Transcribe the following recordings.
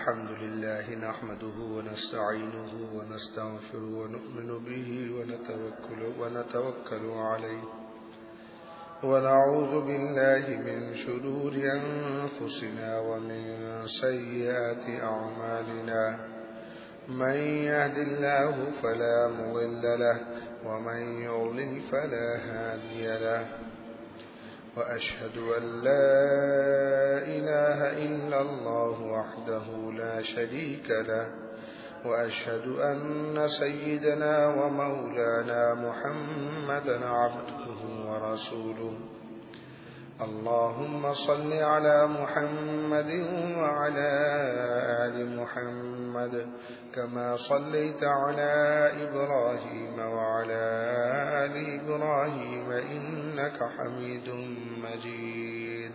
الحمد لله نحمده ونستعينه ونستغفره ونؤمن به ونتوكل عليه ونعوذ بالله من شرور أنفسنا ومن سيئات أعمالنا من يهد الله فلا مضل له ومن يضلل فلا هادي له وأشهد أن لا إله إلا الله وحده لا شريك له وأشهد أن سيدنا ومولانا محمدا عبده ورسوله اللهم صل على محمد وعلى آل محمد كما صليت على إبراهيم وعلى آل إبراهيم إنك حميد مجيد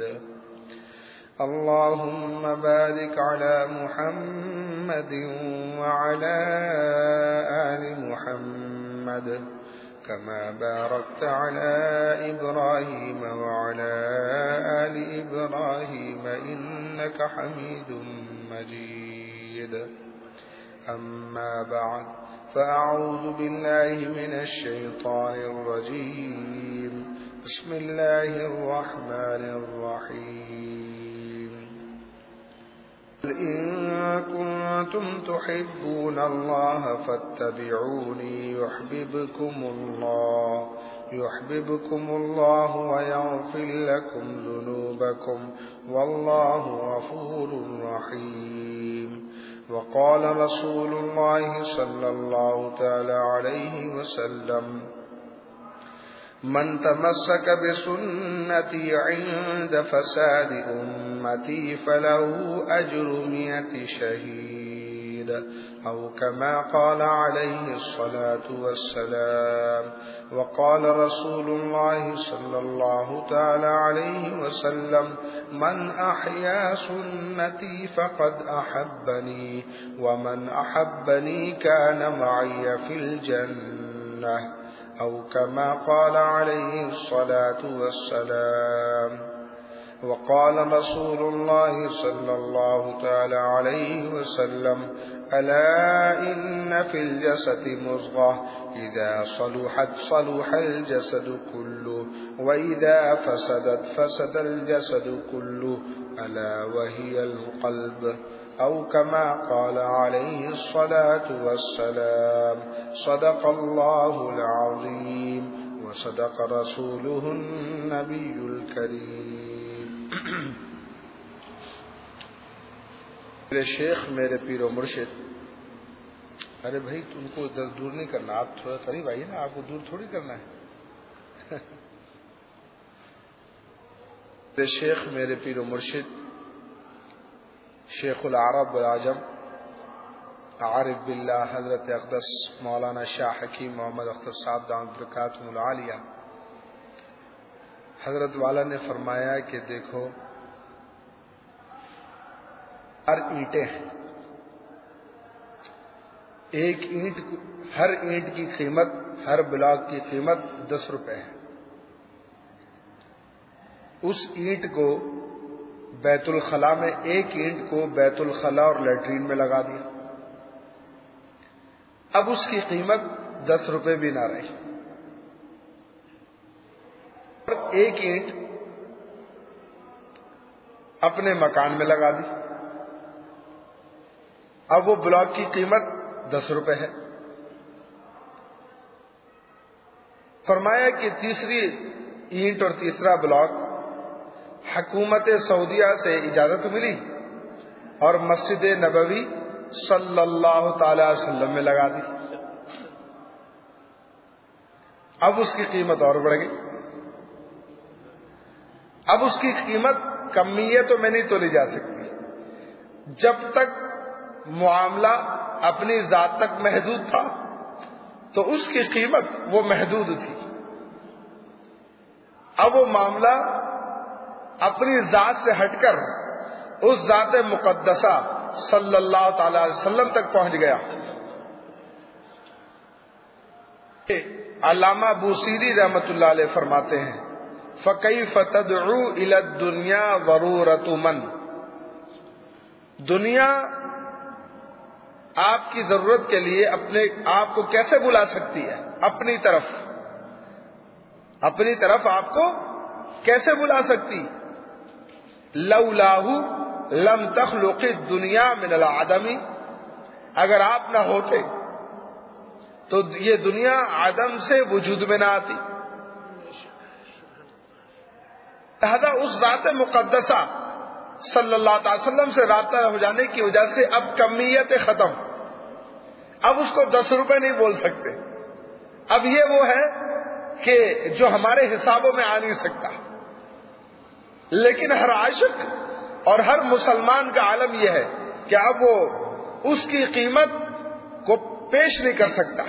اللهم بارك على محمد وعلى آل محمد كما باركت على إبراهيم وعلى آل إبراهيم إنك حميد مجيد أما بعد فأعوذ بالله من الشيطان الرجيم بسم الله الرحمن الرحيم إن كنتم تحبون الله فاتبعوني يحببكم الله ويغفر لكم ذنوبكم والله غفور رحيم وقال رسول الله صلى الله تعالى عليه وسلم من تمسك بسنتي عند فساد أمتي فله أجر 100 شهيد أو كما قال عليه الصلاة والسلام وقال رسول الله صلى الله تعالى عليه وسلم من أحيا سنتي فقد أحبني ومن أحبني كان معي في الجنة أو كما قال عليه الصلاة والسلام وقال رسول الله صلى الله تعالى عليه وسلم ألا إن في الجسد مضغة إذا صلحت صلح الجسد كله وإذا فسدت فسد الجسد كله ألا وهي القلب أو كما قال عليه الصلاة والسلام صدق الله العظيم وصدق رسوله النبي الكريم میرے شیخ میرے پیر و مرشد ارے بھائی تم کو ادھر دور نہیں کرنا آپ تھوڑا قریب آئیے نا آپ کو دور تھوڑی کرنا ہے میرے شیخ میرے پیر و مرشد شیخ العرب والعجم عارف باللہ حضرت اقدس مولانا شاہ حکیم محمد اختر صاحب دامت برکاتہم العالیہ حضرت والا نے فرمایا کہ دیکھو ہر اینٹیں ہیں ایک اینٹ ہر اینٹ کی قیمت ہر بلاک کی قیمت 10 روپے ہے اس اینٹ کو بیت الخلاء میں ایک اینٹ کو بیت الخلاء اور لیٹرین میں لگا دیا اب اس کی قیمت 10 روپے بھی نہ رہی ایک اینٹ اپنے مکان میں لگا دی اب وہ بلاک کی قیمت 10 روپے ہے فرمایا کہ تیسری اینٹ اور تیسرا بلاک حکومت سعودیہ سے اجازت ملی اور مسجد نبوی صلی اللہ تعالی علیہ وسلم میں لگا دی اب اس کی قیمت اور بڑھ گئی اب اس کی قیمت کمیتوں میں نہیں تولی جا سکتی جب تک معاملہ اپنی ذات تک محدود تھا تو اس کی قیمت وہ محدود تھی اب وہ معاملہ اپنی ذات سے ہٹ کر اس ذات مقدسہ صلی اللہ تعالی علیہ وسلم تک پہنچ گیا علامہ بوسیری رحمت اللہ علیہ فرماتے ہیں فَكَيْفَ تَدْعُو إِلَى الدُّنْيَا ضَرُورَةُ مَنْ دنیا آپ کی ضرورت کے لیے اپنے آپ کو کیسے بلا سکتی ہے؟ اپنی طرف آپ کو کیسے بلا سکتی؟ لولاہ لم تخلق الدنیا من العدم، اگر آپ نہ ہوتے تو یہ دنیا عدم سے وجود میں نہ آتی۔ لہذا اس ذات مقدسہ صلی اللہ تعالی وسلم سے رابطہ ہو جانے کی وجہ سے اب کمیت ختم، اب اس کو 10 روپے نہیں بول سکتے، اب یہ وہ ہے کہ جو ہمارے حسابوں میں آ نہیں سکتا۔ لیکن ہر عاشق اور ہر مسلمان کا عالم یہ ہے کہ اب وہ اس کی قیمت کو پیش نہیں کر سکتا۔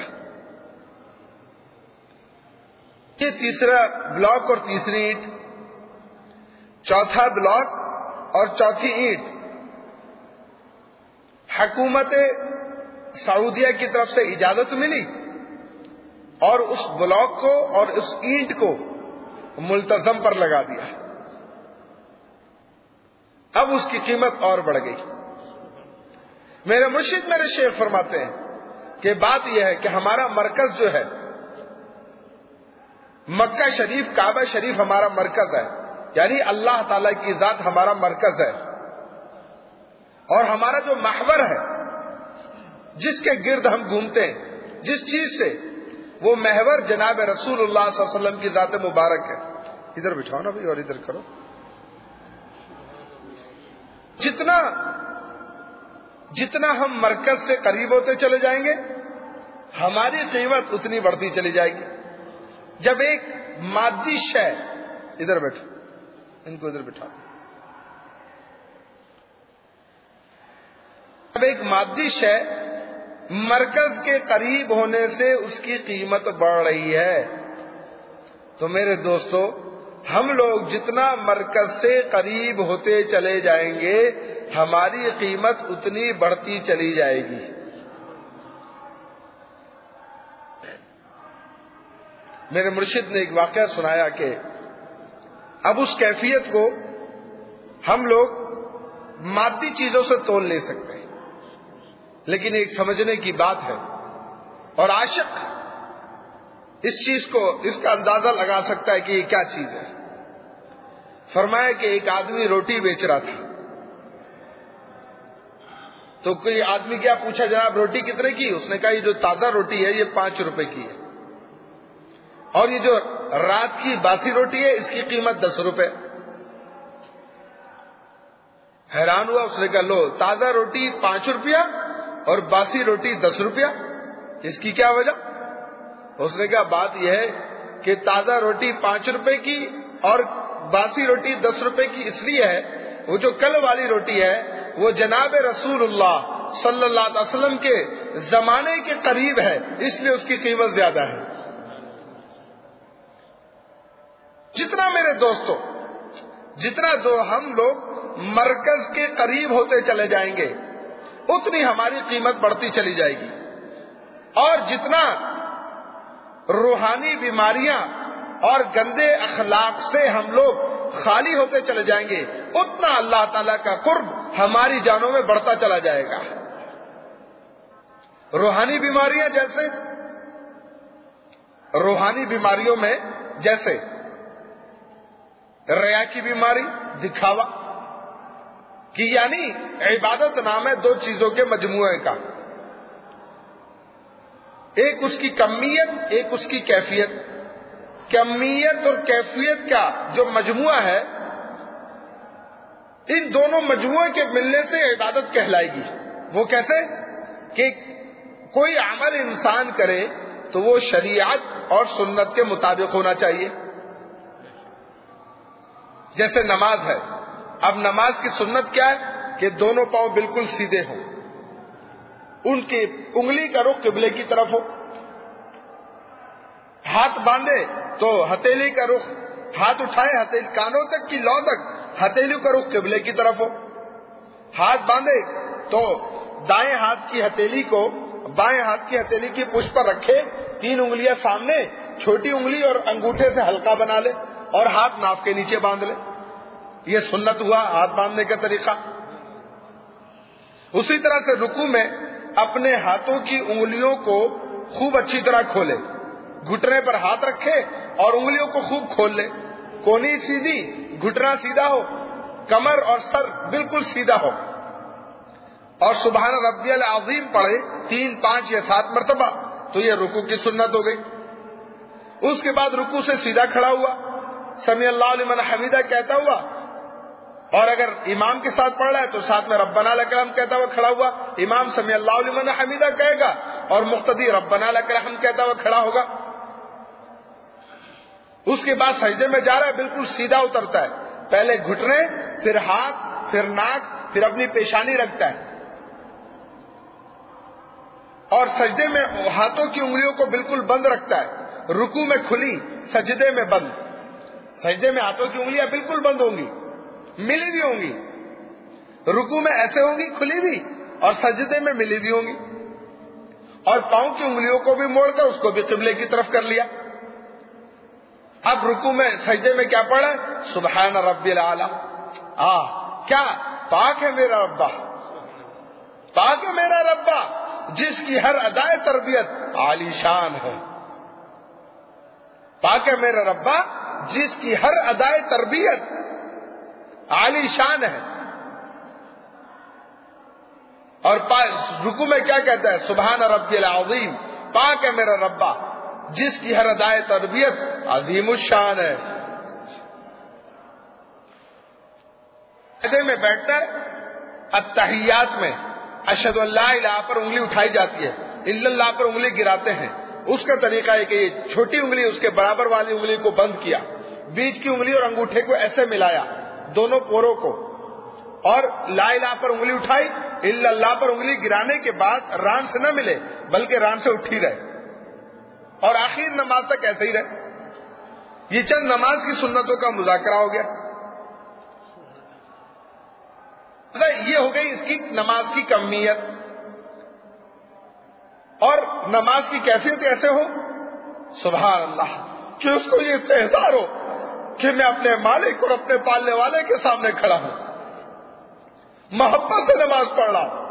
یہ تیسرا بلاک اور تیسری اینٹ، چوتھا بلاک اور چوتھی اینٹ حکومت سعودیہ کی طرف سے اجازت ملی اور اس بلاک کو اور اس اینٹ کو ملتزم پر لگا دیا۔ اب اس کی قیمت اور بڑھ گئی۔ میرے مرشد میرے شیخ فرماتے ہیں کہ بات یہ ہے کہ ہمارا مرکز جو ہے مکہ شریف، کعبہ شریف ہمارا مرکز ہے، یعنی اللہ تعالی کی ذات ہمارا مرکز ہے، اور ہمارا جو محور ہے جس کے گرد ہم گھومتے ہیں جس چیز سے، وہ محور جناب رسول اللہ صلی اللہ علیہ وسلم کی ذات مبارک ہے۔ ادھر بٹھاؤ نا بھائی اور ادھر کرو۔ جتنا ہم مرکز سے قریب ہوتے چلے جائیں گے ہماری قیمت اتنی بڑھتی چلی جائے گی۔ جب ایک مادی شے، ادھر بیٹھو، ان کو ادھر بٹھا، جب ایک مادی شے مرکز کے قریب ہونے سے اس کی قیمت بڑھ رہی ہے، تو میرے دوستو ہم لوگ جتنا مرکز سے قریب ہوتے چلے جائیں گے ہماری قیمت اتنی بڑھتی چلی جائے گی۔ میرے مرشد نے ایک واقعہ سنایا کہ اب اس کیفیت کو ہم لوگ مادی چیزوں سے تول نہیں سکتے، لیکن ایک سمجھنے کی بات ہے، اور عاشق اس چیز کو، اس کا اندازہ لگا سکتا ہے کہ یہ کیا چیز ہے۔ فرمایا کہ ایک آدمی روٹی بیچ رہا تھا، تو کوئی آدمی کیا پوچھا، جناب روٹی کتنے کی؟ اس نے کہا یہ جو تازہ روٹی ہے یہ 5 روپے کی ہے، اور یہ جو رات کی باسی روٹی ہے اس کی قیمت 10 روپے۔ حیران ہوا، اس نے کہا لو، تازہ روٹی 5 روپیہ اور باسی روٹی 10 روپیہ، اس کی کیا وجہ؟ اس نے کہا بات یہ ہے کہ تازہ روٹی 5 روپے کی اور باسی روٹی 10 روپے کی اس لیے ہے، وہ جو کل والی روٹی ہے وہ جناب رسول اللہ صلی اللہ علیہ وسلم کے زمانے کے قریب ہے، اس لیے اس کی قیمت زیادہ ہے۔ جتنا میرے دوستو، جتنا ہم لوگ مرکز کے قریب ہوتے چلے جائیں گے اتنی ہماری قیمت بڑھتی چلی جائے گی، اور جتنا روحانی بیماریاں اور گندے اخلاق سے ہم لوگ خالی ہوتے چلے جائیں گے اتنا اللہ تعالیٰ کا قرب ہماری جانوں میں بڑھتا چلا جائے گا۔ روحانی بیماریاں جیسے، روحانی بیماریوں میں جیسے ریا کی بیماری، دکھاوا کی، یعنی عبادت نام ہے 2 چیزوں کے مجموعے کا، ایک اس کی کمیت، ایک اس کی کیفیت۔ کمیت اور کیفیت کا جو مجموعہ ہے، ان دونوں مجموعے کے ملنے سے عبادت کہلائے گی۔ وہ کیسے؟ کہ کوئی عمل انسان کرے تو وہ شریعت اور سنت کے مطابق ہونا چاہیے۔ جیسے نماز ہے، اب نماز کی سنت کیا ہے کہ دونوں پاؤں بالکل سیدھے ہوں، ان کی انگلی کا رخ قبلے کی طرف ہو، ہاتھ باندھے تو ہتھیلی کا رخ، ہاتھ اٹھائے ہتھیلی کانوں تک کی لو تک ہتھیلی کا رخ قبلے کی طرف ہو، ہاتھ باندھے تو دائیں ہاتھ کی ہتھیلی کو بائیں ہاتھ کی ہتھیلی کی پشت پر رکھے، 3 انگلیاں سامنے، چھوٹی انگلی اور انگوٹھے سے ہلکا بنا لے اور ہاتھ ناف کے نیچے باندھ لے۔ یہ سنت ہوا ہاتھ باندھنے کا طریقہ۔ اسی طرح سے رکوع میں اپنے ہاتھوں کی انگلیوں کو خوب اچھی طرح کھولے، گھٹنے پر ہاتھ رکھے اور انگلیوں کو خوب کھول لے، کونی سیدھی، گھٹنا سیدھا ہو، کمر اور سر بالکل سیدھا ہو، اور سبحان ربی العظیم پڑھے 3، 5 یا 7 مرتبہ، تو یہ رکوع کی سنت ہو گئی۔ اس کے بعد رکوع سے سیدھا کھڑا ہوا، سمیع اللہ لمن حمیدہ کہتا ہوا، اور اگر امام کے ساتھ پڑھ رہا ہے تو ساتھ میں ربنا لک الحمد کہتا ہوا کھڑا ہوا، امام سمیع اللہ لمن حمیدہ کہے گا اور مقتدی ربنا لک الحمد کہتا ہوا کھڑا ہوگا۔ اس کے بعد سجدے میں جا رہا ہے، بالکل سیدھا اترتا ہے، پہلے گھٹنے، پھر ہاتھ، پھر ناک، پھر اپنی پیشانی رکھتا ہے، اور سجدے میں ہاتھوں کی انگلیوں کو بالکل بند رکھتا ہے، رکوع میں کھلی، سجدے میں بند۔ سجدے میں ہاتھوں کی انگلیاں بالکل بند ہوں گی، ملی بھی ہوں گی، رکوع میں ایسے ہوں گی کھلی بھی، اور سجدے میں ملی بھی ہوں گی، اور پاؤں کی انگلیوں کو بھی موڑ کر اس کو بھی قبلے کی طرف کر لیا۔ اب رکوع میں سجدے میں کیا پڑھا؟ سبحان ربی الاعلی۔ کیا پاک ہے میرا ربا، پاک ہے میرا ربا جس کی ہر ادائے تربیت عالی شان ہے، پاک ہے میرا ربا جس کی ہر ادائے تربیت عالی شان ہے۔ اور رکوع میں کیا کہتا ہے؟ سبحان ربی العظیم، پاک ہے میرا ربا جس کی ہر ادائے تربیت عظیم الشان ہے۔ سجدے میں بیٹھتا ہے، التحیات میں اشہد ان لا الہ پر انگلی اٹھائی جاتی ہے، الا اللہ پر انگلی گراتے ہیں۔ اس کا طریقہ ہے کہ یہ چھوٹی انگلی اس کے برابر والی انگلی کو بند کیا، بیچ کی انگلی اور انگوٹھے کو ایسے ملایا، دونوں پوروں کو، اور لا الہ پر انگلی اٹھائی، الا اللہ پر انگلی گرانے کے بعد ران سے نہ ملے بلکہ ران سے اٹھی رہے، اور آخر نماز تک ایسے ہی رہے۔ یہ چند نماز کی سنتوں کا مذاکرہ ہو گیا۔ یہ ہو گئی اس کی نماز کی کمیت، اور نماز کی کیفیت ایسے ہو سبحان اللہ کہ اس کو یہ استحضار ہو کہ میں اپنے مالک اور اپنے پالنے والے کے سامنے کھڑا ہوں، محبت سے نماز پڑھ رہا ہوں۔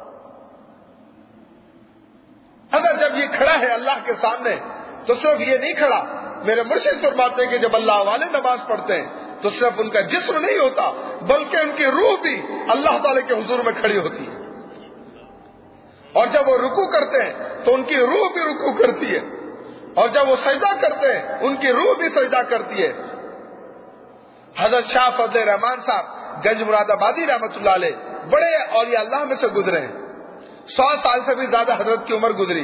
اگر جب یہ کھڑا ہے اللہ کے سامنے تو صرف یہ نہیں کھڑا، میرے مرشد فرماتے ہیں کہ جب اللہ والے نماز پڑھتے ہیں تو صرف ان کا جسم نہیں ہوتا بلکہ ان کی روح بھی اللہ تعالی کے حضور میں کھڑی ہوتی ہے، اور جب وہ رکوع کرتے ہیں تو ان کی روح بھی رکوع کرتی ہے، اور جب وہ سجدہ کرتے ہیں ان کی روح بھی سجدہ کرتی ہے۔ حضرت شاہ فضل رحمان صاحب گنج مراد آبادی رحمت اللہ علیہ بڑے اولیاء اللہ میں سے گزرے ہیں، 100 سال سے بھی زیادہ حضرت کی عمر گزری۔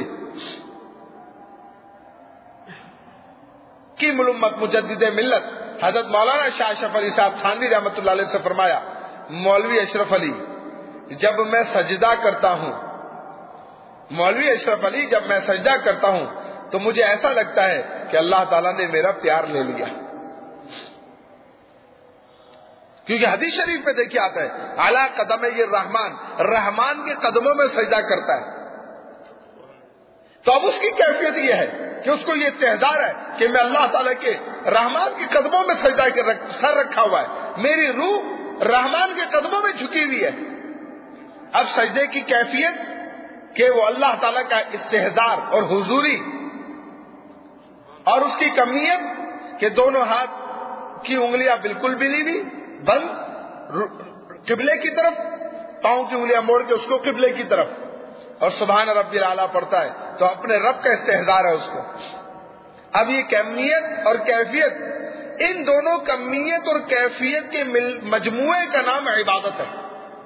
کی ملمت مجدد ملت حضرت مولانا شاہ اشرف علی صاحب تھانوی رحمت اللہ علیہ سے فرمایا، مولوی اشرف علی جب میں سجدہ کرتا ہوں، مولوی اشرف علی جب میں سجدہ کرتا ہوں تو مجھے ایسا لگتا ہے کہ اللہ تعالیٰ نے میرا پیار لے لیا، کیونکہ حدیث شریف پہ دیکھیے آتا ہے اعلیٰ قدم یہ رحمان کے قدموں میں سجدہ کرتا ہے۔ تو اب اس کی کیفیت یہ ہے کہ اس کو یہ استحضار ہے کہ میں اللہ تعالیٰ کے رحمان کے قدموں میں سجدہ کے سر رکھا ہوا ہے، میری روح رحمان کے قدموں میں جھکی ہوئی ہے۔ اب سجدے کی کیفیت کہ وہ اللہ تعالیٰ کا استحضار اور حضوری، اور اس کی کمیت کہ دونوں ہاتھ کی انگلیاں بالکل بھی نہیں بند، قبلے کی طرف، پاؤں کی انگلیاں موڑ کے اس کو قبلے کی طرف، اور سبحان ربی الاعلیٰ پڑھتا ہے تو اپنے رب کا استحضار ہے اس کو۔ اب یہ کمیت اور کیفیت، ان دونوں کمیت اور کیفیت کے مجموعے کا نام عبادت ہے۔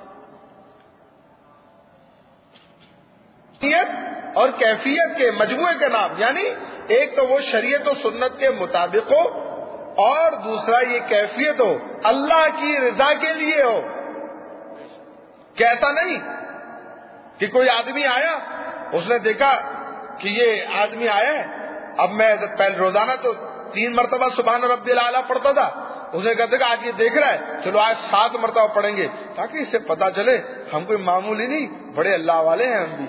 کمیت اور کیفیت کے مجموعے کا نام، یعنی ایک تو وہ شریعت و سنت کے مطابق ہو، اور دوسرا یہ کیفیت ہو اللہ کی رضا کے لیے ہو، کہ ایسا نہیں کہ کوئی آدمی آیا، اس نے دیکھا کہ یہ آدمی آیا ہے، اب میں پہلے روزانہ تو 3 مرتبہ سبحان ربی الاعلیٰ پڑھتا تھا، اس نے کہا کہ آج یہ دیکھ رہا ہے، چلو آج 7 مرتبہ پڑھیں گے تاکہ اس سے پتا چلے ہم کوئی معمولی نہیں، بڑے اللہ والے ہیں ہم بھی۔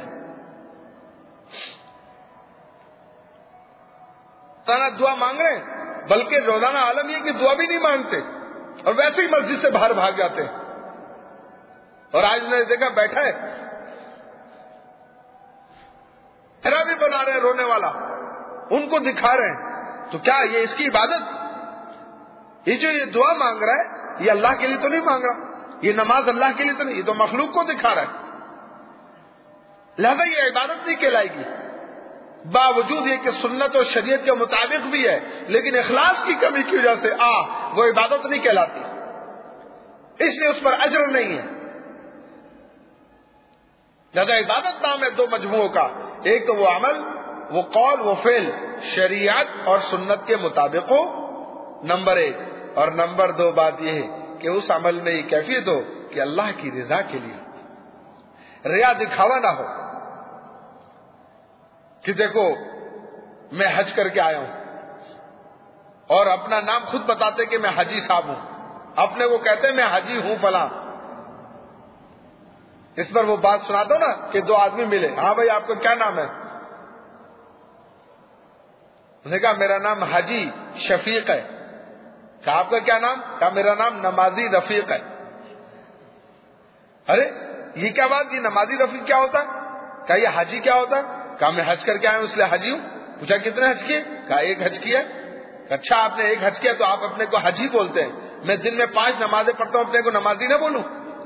روزانہ دعا مانگ رہے ہیں، بلکہ روزانہ عالم یہ کہ دعا بھی نہیں مانگتے اور ویسے ہی مسجد سے باہر بھاگ جاتے ہیں۔ اور آج نے دیکھا بیٹھا ہے چہرہ بھی بنا رہے ہیں رونے والا، ان کو دکھا رہے ہیں، تو کیا یہ اس کی عبادت؟ یہ جو یہ دعا مانگ رہا ہے یہ اللہ کے لیے تو نہیں مانگ رہا، یہ نماز اللہ کے لیے تو نہیں، یہ تو مخلوق کو دکھا رہا ہے، لہذا یہ عبادت نہیں کہلائے گی، باوجود یہ کہ سنت اور شریعت کے مطابق بھی ہے، لیکن اخلاص کی کمی کی وجہ سے وہ عبادت نہیں کہلاتی، اس لیے اس پر اجر نہیں ہے۔ لہذا عبادت نام ہے دو مجموعوں کا، ایک تو وہ عمل، وہ قول، وہ فعل شریعت اور سنت کے مطابق ہو، نمبر 1، اور نمبر 2 بات یہ ہے کہ اس عمل میں یہ کیفیت ہو کہ اللہ کی رضا کے لیے، ریا دکھاوا نہ ہو کہ دیکھو میں حج کر کے آیا ہوں، اور اپنا نام خود بتاتے کہ میں حاجی صاحب ہوں، اپنے وہ کہتے ہیں میں حاجی ہوں فلاں، اس پر وہ بات سنا دو نا کہ 2 آدمی ملے، ہاں بھائی آپ کا کیا نام ہے؟ انہوں نے کہا میرا نام حاجی شفیق ہے۔ کہا آپ کا کیا نام؟ کہا میرا نام نمازی رفیق ہے۔ ارے یہ کیا بات، یہ نمازی رفیق کیا ہوتا ہے؟ کہا یہ حاجی کیا ہوتا ہے؟ کہا میں حج کر کے آیا ہوں اس لیے حاجی ہوں۔ پوچھا کتنے حج کیے؟ کہا 1 حج کیا۔ اچھا آپ نے 1 حج کیا تو آپ اپنے کو حاجی بولتے ہیں، میں دن میں 5 نمازیں پڑھتا ہوں اپنے کو نمازی نہ بولوں؟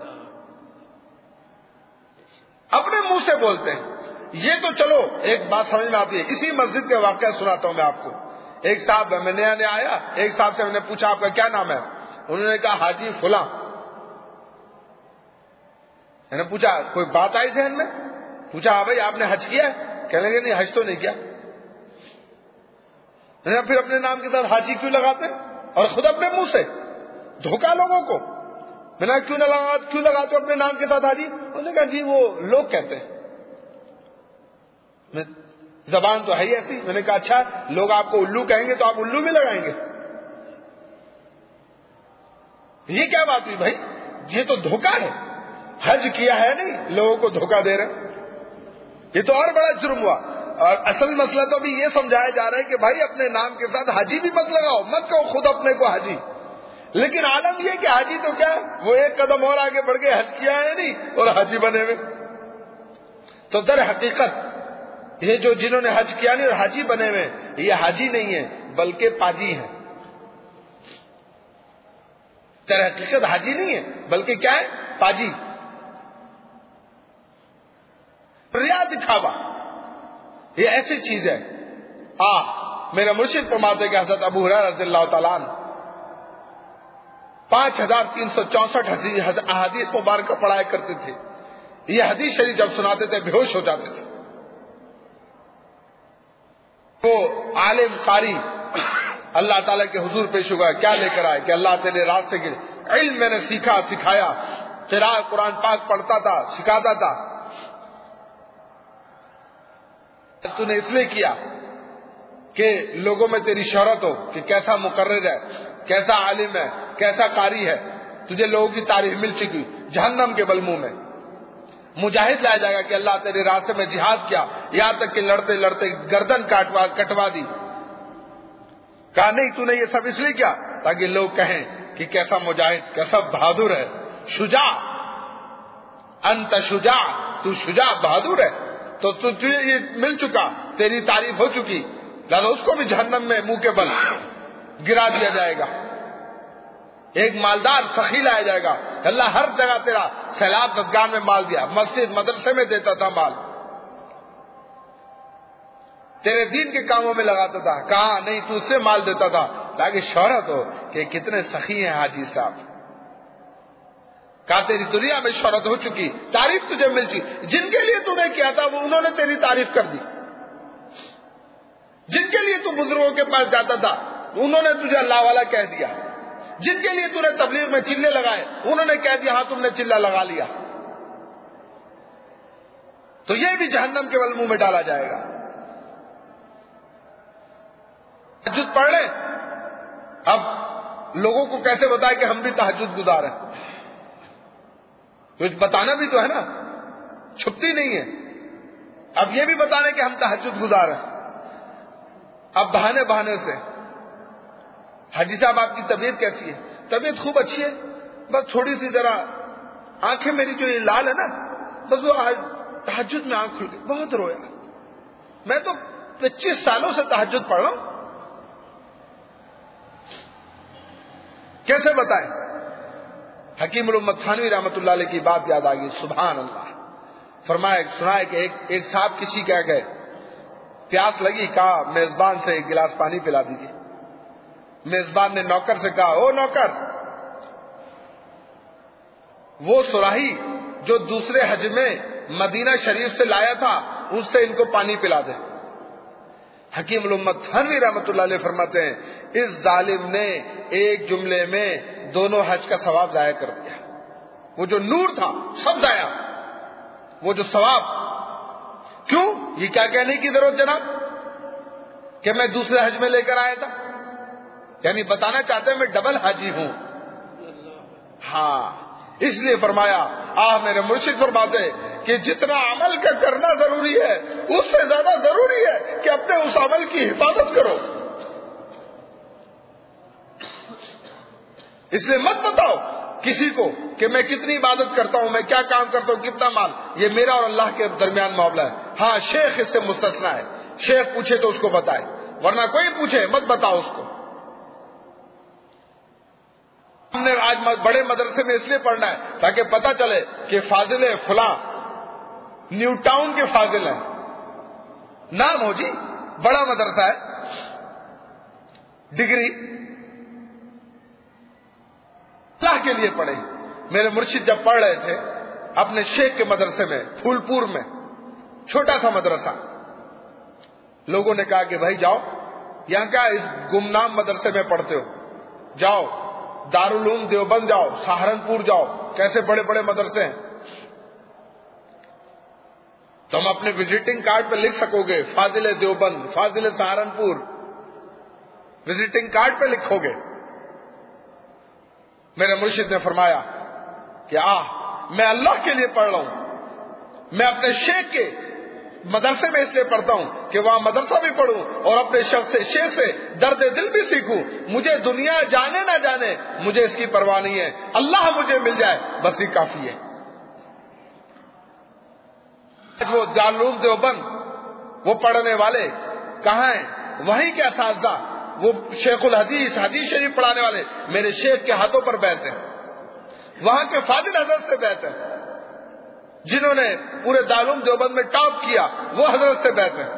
اپنے منہ سے بولتے ہیں۔ یہ تو چلو ایک بات سمجھ میں آتی ہے، اسی مسجد کے واقعہ سناتا ہوں میں آپ کو۔ ایک صاحب میں نیا نیا آیا، ایک صاحب سے میں نے پوچھا آپ کا کیا نام ہے؟ انہوں نے کہا حاجی فلاں۔ میں نے پوچھا کوئی بات آئی ذہن میں؟ پوچھا ہاں بھائی آپ نے حج کیا ہے؟ کہنے لگے نہیں حج تو نہیں کیا۔ میں نے پھر اپنے نام کے ساتھ حاجی کیوں لگاتے اور خود اپنے منہ سے دھوکا لوگوں کو؟ میں نے کیوں لگاتے ہو اپنے نام کے ساتھ حاجی؟ انہوں نے کہا جی وہ لوگ کہتے ہیں، زبان تو ہے ہی ایسی۔ میں نے کہا اچھا لوگ آپ کو الو کہیں گے تو آپ الو بھی لگائیں گے؟ یہ کیا بات ہوئی بھائی؟ یہ تو دھوکا ہے، حج کیا ہے نہیں لوگوں کو دھوکا دے رہے، یہ تو اور بڑا جرم ہوا۔ اور اصل مسئلہ تو بھی یہ سمجھایا جا رہا ہے کہ بھائی اپنے نام کے ساتھ حاجی بھی مت لگاؤ، مت کہو خود اپنے کو حاجی، لیکن عالم یہ کہ حاجی تو کیا، وہ 1 قدم اور آگے بڑھ کے حج کیا ہے نہیں اور حاجی بنے ہوئے۔ تو در حقیقت یہ جو جنہوں نے حج کیا نہیں اور حاجی بنے ہوئے، یہ حاجی نہیں ہے بلکہ پاجی ہے۔ در حقیقت حاجی نہیں ہے بلکہ کیا ہے؟ پاجی۔ ریا دکھاوا یہ ایسی چیز ہے۔ میرا مرشد فرماتے کہ حضرت ابو ہریرہ رضی اللہ تعالیٰ عنہ 5364 احادیث مبارکہ پڑھایا کرتے تھے۔ یہ حدیث شریف جب سناتے تھے بے ہوش ہو جاتے تھے۔ وہ عالم قاری اللہ تعالیٰ کے حضور پیش ہوا، کیا لے کر آئے کہ اللہ تیرے راستے کے علم میں نے سیکھا سکھایا، قراءت قرآن پاک پڑھتا تھا سکھاتا تھا، تو نے اس لیے کیا کہ لوگوں میں تیری شہرت ہو کہ کیسا مقرر ہے، کیسا عالم ہے، کیسا قاری ہے، تجھے لوگوں کی تعریف مل چکی۔ جہنم کے بلموں میں مجاہد لایا جائے گا کہ اللہ تیرے راستے میں جہاد کیا، یہاں تک کہ لڑتے لڑتے گردن کٹوا دی۔ کہا نہیں تو نے یہ سب اس لیے کیا تاکہ لوگ کہیں کہ کیسا مجاہد، کیسا بہادر ہے، شجاع، انت شجاع، تو شجاع بہادر ہے، تو تجھے یہ مل چکا، تیری تعریف ہو چکی، لہذا اس کو بھی جہنم میں منہ کے بل گرا دیا جائے گا۔ ایک مالدار سخی لایا جائے گا، اللہ ہر جگہ تیرا سیلاب زدگان میں مال دیا، مسجد مدرسے میں دیتا تھا مال، تیرے دین کے کاموں میں لگاتا تھا، کہاں نہیں تو اس سے مال دیتا تھا تاکہ شہرت ہو کہ کتنے سخی ہیں حاجی صاحب۔ کہا تیری دنیا میں شہرت ہو چکی، تعریف تجھے مل چکی، جن کے لیے تو نے کیا تھا وہ انہوں نے تیری تعریف کر دی، جن کے لیے تو بزرگوں کے پاس جاتا تھا انہوں نے تجھے اللہ والا کہہ دیا، جن کے لیے تو نے تبلیغ میں چلے لگائے انہوں نے کہہ دیا ہاں تم نے چلا لگا لیا، تو یہ بھی جہنم کے بلموں میں ڈالا جائے گا۔ تہجد پڑھ لیں، اب لوگوں کو کیسے بتائے کہ ہم بھی تہجد گزار ہیں؟ کچھ بتانا بھی تو ہے نا، چھپتی نہیں ہے۔ اب یہ بھی بتانے کہ ہم تہجد گزار ہیں، اب بہانے سے حاجی صاحب آپ کی طبیعت کیسی ہے؟ طبیعت خوب اچھی ہے، بس تھوڑی سی ذرا آنکھیں میری جو یہ لال ہے نا، بس وہ آج تہجد میں آنکھ کھل گئی، بہت رویا، میں تو 25 سالوں سے تہجد پڑھ رہا ہوں، کیسے بتائیں؟ حکیم الامت تھانوی رحمۃ اللہ علیہ کی بات یاد آ گئی، سبحان اللہ۔ سنا کہ ایک صاحب کسی کہہ گئے، پیاس لگی، کہا میزبان سے ایک گلاس پانی پلا دیجیے۔ میزبان نے نوکر سے کہا، او نوکر، وہ سراہی جو دوسرے حج میں مدینہ شریف سے لایا تھا اس سے ان کو پانی پلا دے۔ حکیم الامت تھانوی رحمۃ اللہ علیہ فرماتے ہیں اس ظالم نے ایک جملے میں دونوں حج کا ثواب ضائع کر دیا۔ وہ جو نور تھا سب ضائع، وہ جو ثواب۔ کیوں؟ یہ کیا کہنے کی ضرورت جناب کہ میں دوسرے حج میں لے کر آیا تھا؟ یعنی بتانا چاہتے ہیں میں ڈبل حاجی ہوں۔ ہاں، اس لیے فرمایا میرے مرشد فرماتے کہ جتنا عمل کا کرنا ضروری ہے اس سے زیادہ ضروری ہے کہ اپنے اس عمل کی حفاظت کرو۔ اس لیے مت بتاؤ کسی کو کہ میں کتنی عبادت کرتا ہوں، میں کیا کام کرتا ہوں، کتنا مال، یہ میرا اور اللہ کے درمیان معاملہ ہے۔ ہاں، شیخ اس سے مستثنا ہے، شیخ پوچھے تو اس کو بتائے، ورنہ کوئی پوچھے مت بتاؤ اس کو۔ ہم نے آج بڑے مدرسے میں اس لیے پڑھنا ہے تاکہ پتہ چلے کہ فاضل فلاں نیو ٹاؤن کے فاضل ہیں، نام ہو جی، بڑا مدرسہ ہے، ڈگری اللہ کے لیے پڑھے۔ میرے مرشد جب پڑھ رہے تھے اپنے شیخ کے مدرسے میں پھول پور میں، چھوٹا سا مدرسہ، لوگوں نے کہا کہ بھائی جاؤ، یہاں کیا اس گمنام مدرسے میں پڑھتے ہو، جاؤ دارالعلوم دیوبند جاؤ، سہارنپور جاؤ، کیسے بڑے بڑے مدرسے ہیں۔ تم اپنے وزٹنگ کارڈ پہ لکھ سکو گے فاضل دیوبند، فاضل سہارنپور، وزٹنگ کارڈ پہ لکھو گے۔ میرے مرشد نے فرمایا کہ میں اللہ کے لیے پڑھ رہا ہوں، میں اپنے شیخ کے مدرسے میں اس لیے پڑھتا ہوں کہ وہاں مدرسہ بھی پڑھوں اور اپنے شیخ سے درد دل بھی سیکھوں۔ مجھے دنیا جانے نہ جانے مجھے اس کی پرواہ نہیں ہے، اللہ مجھے مل جائے بس یہ کافی ہے۔ وہ دارالعلوم دیوبند وہ پڑھنے والے کہاں ہیں؟ وہیں کے اساتذہ، وہ شیخ الحدیث، حدیث شریف پڑھانے والے میرے شیخ کے ہاتھوں پر بیعت ہیں، وہاں کے فاضل حضرت سے بیعت ہے، جنہوں نے پورے دارالعلوم دیوبند میں ٹاپ کیا وہ حضرت سے بیعت ہے۔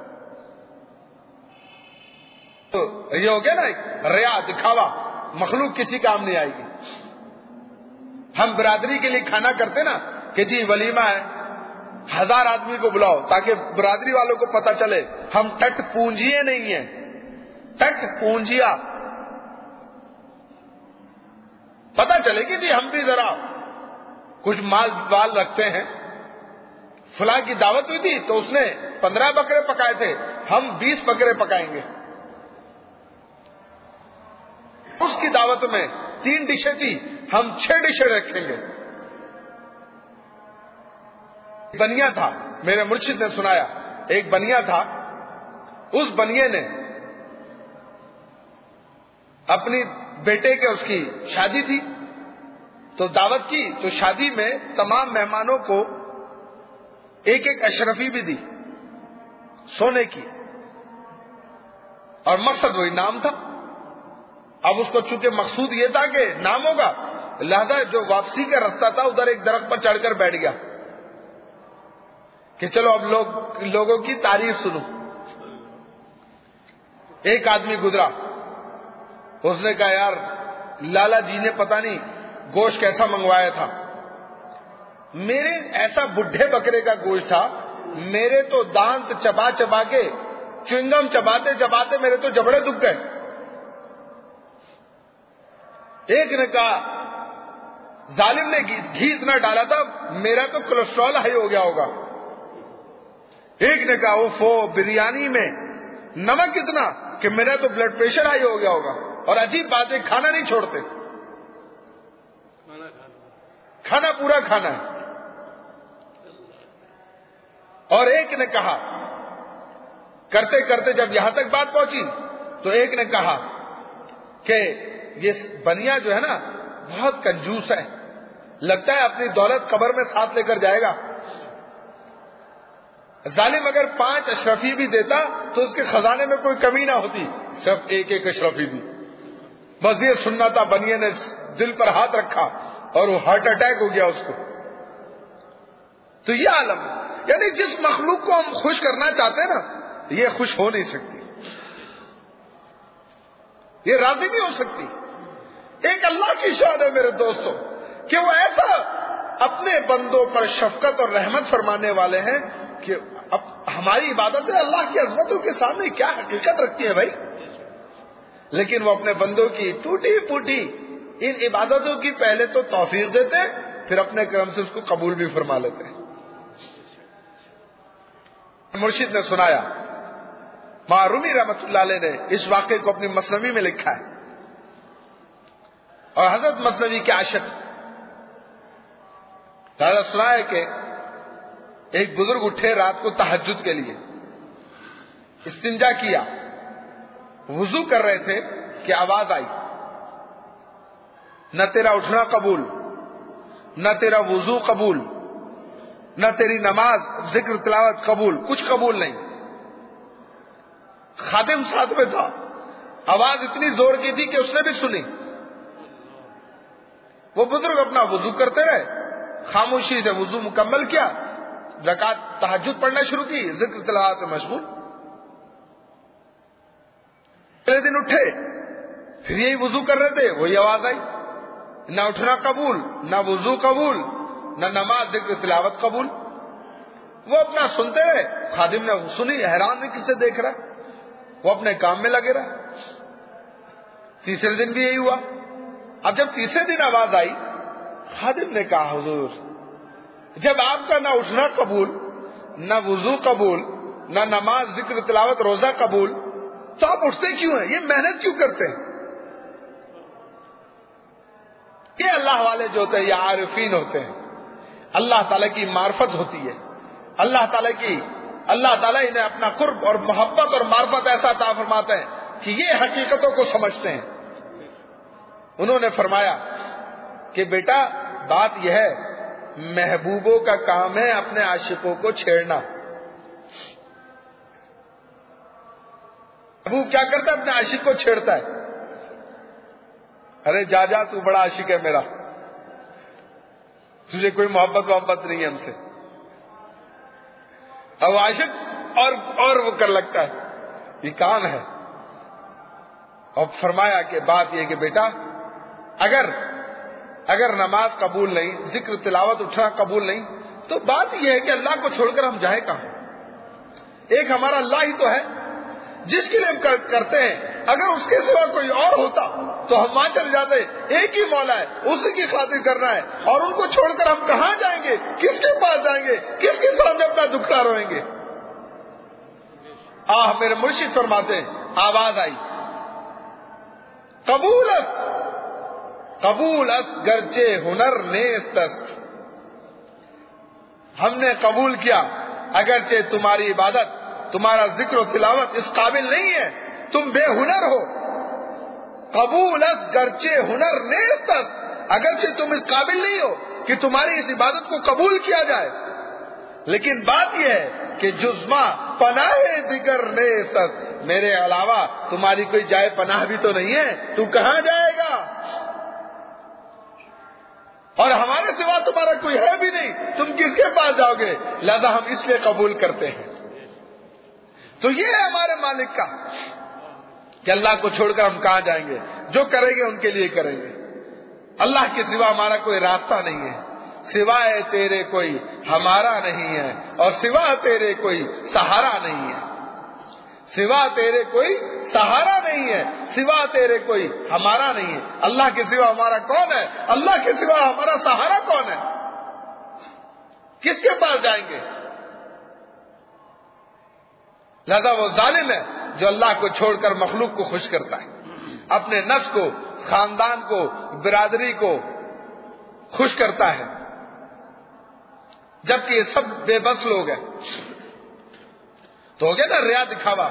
تو یہ ہو گیا نا ایک ریا، دکھاوا، مخلوق کسی کام نہیں آئے گی۔ ہم برادری کے لیے کھانا کرتے نا کہ جی ولیمہ ہے، 1000 آدمی کو بلاؤ تاکہ برادری والوں کو پتا چلے ہم ٹٹ پونجیے نہیں ہیں، ٹٹ پونجیا، پتا چلے کہ جی ہم بھی ذرا کچھ مال وال رکھتے ہیں۔ فلاں کی دعوت ہوئی تھی تو اس نے 15 بکرے پکائے تھے، ہم 20 بکرے پکائیں گے۔ اس کی دعوت میں 3 ڈشیں تھی، ہم 6 ڈشیں رکھیں گے۔ بنیا تھا، میرے مرشد نے سنایا، ایک بنیا تھا، اس بنیے نے اپنی بیٹے کے اس کی شادی تھی تو دعوت کی، تو شادی میں تمام مہمانوں کو ایک ایک اشرفی بھی دی سونے کی، اور مقصد وہی نام تھا۔ اب اس کو چونکہ مقصود یہ تھا کہ نام ہوگا، لہذا جو واپسی کا رستہ تھا ادھر ایک درخت پر چڑھ کر بیٹھ گیا کہ چلو اب لوگوں کی تعریف سنو۔ ایک آدمی گزرا، اس نے کہا یار لالا جی نے پتہ نہیں گوشت کیسا منگوایا تھا، میرے ایسا بڈھے بکرے کا گوشت تھا، میرے تو دانت چبا چبا کے، چوئنگم چباتے چباتے میرے تو جبڑے دکھ گئے۔ ایک نے کہا ظالم نے گھی اتنا ڈالا تھا میرا تو کولیسٹرول ہائی ہو گیا ہوگا۔ ایک نے کہا اوفو بریانی میں نمک اتنا کہ میرا تو بلڈ پریشر ہائی ہو گیا ہوگا۔ اور عجیب بات ہے کھانا نہیں چھوڑتے، کھانا پورا کھانا ہے۔ اور ایک نے کہا، کرتے کرتے جب یہاں تک بات پہنچی تو ایک نے کہا کہ یہ بنیا جو ہے نا بہت کنجوس ہے، لگتا ہے اپنی دولت قبر میں ساتھ لے کر جائے گا۔ ظالم اگر 5 اشرفی بھی دیتا تو اس کے خزانے میں کوئی کمی نہ ہوتی، صرف ایک اشرفی دی. بس یہ سننا تھا، بنیے نے دل پر ہاتھ رکھا اور وہ ہارٹ اٹیک ہو گیا اس کو. تو یہ عالم ہے. یعنی جس مخلوق کو ہم خوش کرنا چاہتے ہیں نا، یہ خوش ہو نہیں سکتی، یہ راضی نہیں ہو سکتی. ایک اللہ کی شان ہے میرے دوستوں کہ وہ ایسا اپنے بندوں پر شفقت اور رحمت فرمانے والے ہیں کہ اب ہماری عبادتیں اللہ کی عظمتوں کے سامنے کیا حقیقت رکھتی ہے بھائی. لیکن وہ اپنے بندوں کی ٹوٹی پھوٹی ان عبادتوں کی پہلے تو توفیق دیتے ہیں، پھر اپنے کرم سے اس کو قبول بھی فرما لیتے ہیں. مرشد نے سنایا، معرومی رحمت اللہ علیہ نے اس واقعے کو اپنی مثنوی میں لکھا ہے، اور حضرت مثنوی کے عاشق دادا سنا ہے کہ ایک بزرگ اٹھے رات کو تہجد کے لیے، استنجا کیا، وضو کر رہے تھے کہ آواز آئی، نہ تیرا اٹھنا قبول، نہ تیرا وضو قبول، نہ تیری نماز ذکر تلاوت قبول، کچھ قبول نہیں. خادم ساتھ میں تھا، آواز اتنی زور کی تھی کہ اس نے بھی سنی. وہ بزرگ اپنا وضو کرتے رہے، خاموشی سے وضو مکمل کیا، رکعت تہجد پڑھنا شروع کی، ذکر تلاوت میں مشغول. پہلے دن اٹھے، پھر یہی وضو کر رہے تھے، وہی آواز آئی، نہ اٹھنا قبول، نہ وضو قبول، نہ نماز ذکر تلاوت قبول. وہ اپنا سنتے رہے، خادم نے سنی، حیران نہیں کسے دیکھ رہا ہے، وہ اپنے کام میں لگے رہا. تیسرے دن بھی یہی ہوا. اب جب تیسرے دن آواز آئی، خادم نے کہا حضور جب آپ کا نہ اٹھنا قبول، نہ وضو قبول، نہ نماز ذکر تلاوت روزہ قبول، تو آپ اٹھتے کیوں ہیں؟ یہ محنت کیوں کرتے ہیں؟ یہ اللہ والے جو ہوتے ہیں یہ عارفین ہوتے ہیں، اللہ تعالیٰ کی معرفت ہوتی ہے، اللہ تعالیٰ انہیں اپنا قرب اور محبت اور معرفت ایسا عطا فرماتے ہیں کہ یہ حقیقتوں کو سمجھتے ہیں. انہوں نے فرمایا کہ بیٹا بات یہ ہے، محبوبوں کا کام ہے اپنے عاشقوں کو چھیڑنا. محبوب کیا کرتا ہے؟ اپنے عاشق کو چھیڑتا ہے. ارے جا جا تو بڑا عاشق ہے میرا، تجھے کوئی محبت نہیں ہے ہم سے. اب عاشق اور وہ کر لگتا ہے، یہ کام ہے. اور فرمایا کہ بات یہ کہ بیٹا اگر نماز قبول نہیں، ذکر تلاوت اٹھنا قبول نہیں، تو بات یہ ہے کہ اللہ کو چھوڑ کر ہم جائیں کہاں؟ ایک ہمارا اللہ ہی تو ہے جس کے لیے ہم کرتے ہیں. اگر اس کے سوا کوئی اور ہوتا تو ہم وہاں چل جاتے. ایک ہی مولا ہے، اسی کی خاطر کرنا ہے، اور ان کو چھوڑ کر ہم کہاں جائیں گے؟ کس کے پاس جائیں گے؟ کس کے سامنے اپنا دکھڑا روئیں گے؟ میرے مرشد فرماتے ہیں آواز آئی، قبول اس گرچہ ہنر نیست است. ہم نے قبول کیا اگرچہ تمہاری عبادت، تمہارا ذکر و تلاوت اس قابل نہیں ہے، تم بے ہنر ہو. قبول اس گرچہ ہنر نیست است، اگرچہ تم اس قابل نہیں ہو کہ تمہاری اس عبادت کو قبول کیا جائے. لیکن بات یہ ہے کہ جزما پناہ دیگر نیست است، میرے علاوہ تمہاری کوئی جائے پناہ بھی تو نہیں ہے، تو کہاں جائے گا؟ اور ہمارے سوا تمہارا کوئی ہے بھی نہیں، تم کس کے پاس جاؤ گے؟ لہذا ہم اس لیے قبول کرتے ہیں. تو یہ ہے ہمارے مالک کا کہ اللہ کو چھوڑ کر ہم کہاں جائیں گے؟ جو کریں گے ان کے لیے کریں گے. اللہ کے سوا ہمارا کوئی راستہ نہیں ہے، سوائے تیرے کوئی ہمارا نہیں ہے، اور سوا تیرے کوئی سہارا نہیں ہے. سوا تیرے کوئی سہارا نہیں ہے، سوا تیرے کوئی ہمارا نہیں ہے. اللہ کے سوا ہمارا کون ہے؟ اللہ کے سوا ہمارا سہارا کون ہے؟ کس کے پاس جائیں گے؟ لہذا وہ ظالم ہے جو اللہ کو چھوڑ کر مخلوق کو خوش کرتا ہے، اپنے نفس کو، خاندان کو، برادری کو خوش کرتا ہے، جبکہ یہ سب بے بس لوگ ہیں. تو ہو گیا نا ریا دکھاوا.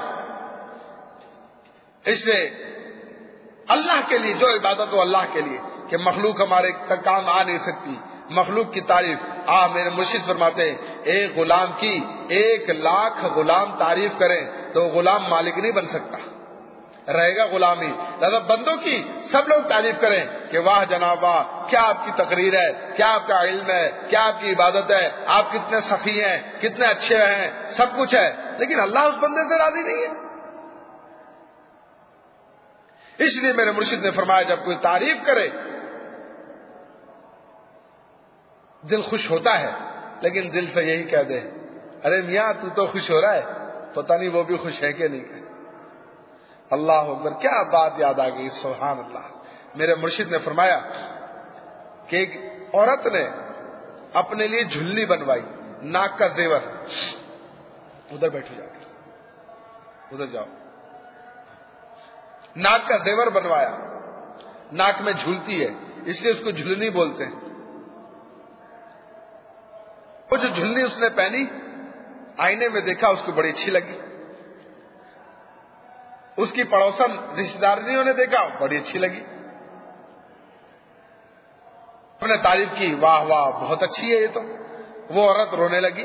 اس لیے اللہ کے لیے جو عبادت ہو اللہ کے لیے، کہ مخلوق ہمارے تک کام آ نہیں سکتی، مخلوق کی تعریف. میرے مرشد فرماتے ہیں ایک غلام کی 1,00,000 غلام تعریف کریں تو غلام مالک نہیں بن سکتا, رہے گا غلامی. لہذا بندوں کی سب لوگ تعریف کریں کہ واہ جناب واہ, کیا آپ کی تقریر ہے, کیا آپ کا علم ہے, کیا آپ کی عبادت ہے, آپ کتنے سخی ہیں, کتنے اچھے ہیں, سب کچھ ہے. لیکن اللہ اس بندے سے راضی نہیں ہے. اس لیے میرے مرشد نے فرمایا جب کوئی تعریف کرے دل خوش ہوتا ہے, لیکن دل سے یہی کہہ دے ارے میاں تو تو خوش ہو رہا ہے, پتہ نہیں وہ بھی خوش ہے کہ نہیں ہے. اللہ اکبر, کیا بات یاد آ گئی, سبحان اللہ. میرے مرشد نے فرمایا کہ ایک عورت نے اپنے لیے جھلی بنوائی, ناک کا زیور. ادھر بیٹھو, جا کے ادھر جاؤ. ناک کا زیور بنوایا, ناک میں جھولتی ہے اس لیے اس کو جھلنی بولتے ہیں. وہ جو جھلنی اس نے پہنی, آئینے میں دیکھا اس کو بڑی اچھی لگی. اس کی پڑوسن رشتہ داروں نے دیکھا, بڑی اچھی لگی. انہوں نے تعریف کی, واہ واہ بہت اچھی ہے یہ تو. وہ عورت رونے لگی.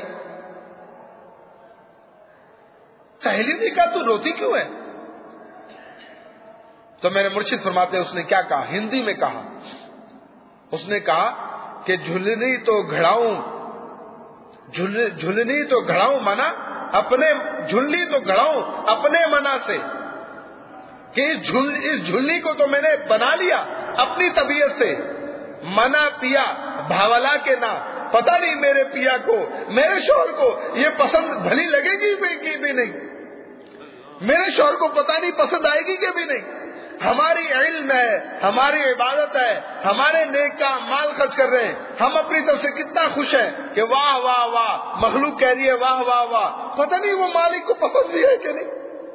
سہیلی نے کہا تو روتی کیوں ہے؟ تو میرے مرشد فرماتے ہیں اس نے کیا کہا, ہندی میں کہا. اس نے کہا کہ جھلنی تو گھڑاؤں, جھلنی تو گھڑاؤں منا اپنے, جھلنی تو گھڑاؤں اپنے منا سے, کہ اس جھلنی کو تو میں نے بنا لیا اپنی طبیعت سے. منا پیا بھاولا کے نا, پتہ نہیں میرے پیا کو, میرے شوہر کو یہ پسند بھلی لگے گی بھی نہیں, میرے شوہر کو پتہ نہیں پسند آئے گی کہ بھی نہیں. ہماری علم ہے, ہماری عبادت ہے, ہمارے نیک کا مال خرچ کر رہے ہیں, ہم اپنی طرف سے کتنا خوش ہیں کہ واہ واہ واہ, مخلوق کہہ رہی ہے واہ واہ واہ, پتہ نہیں وہ مالک کو پسند بھی ہے کہ نہیں.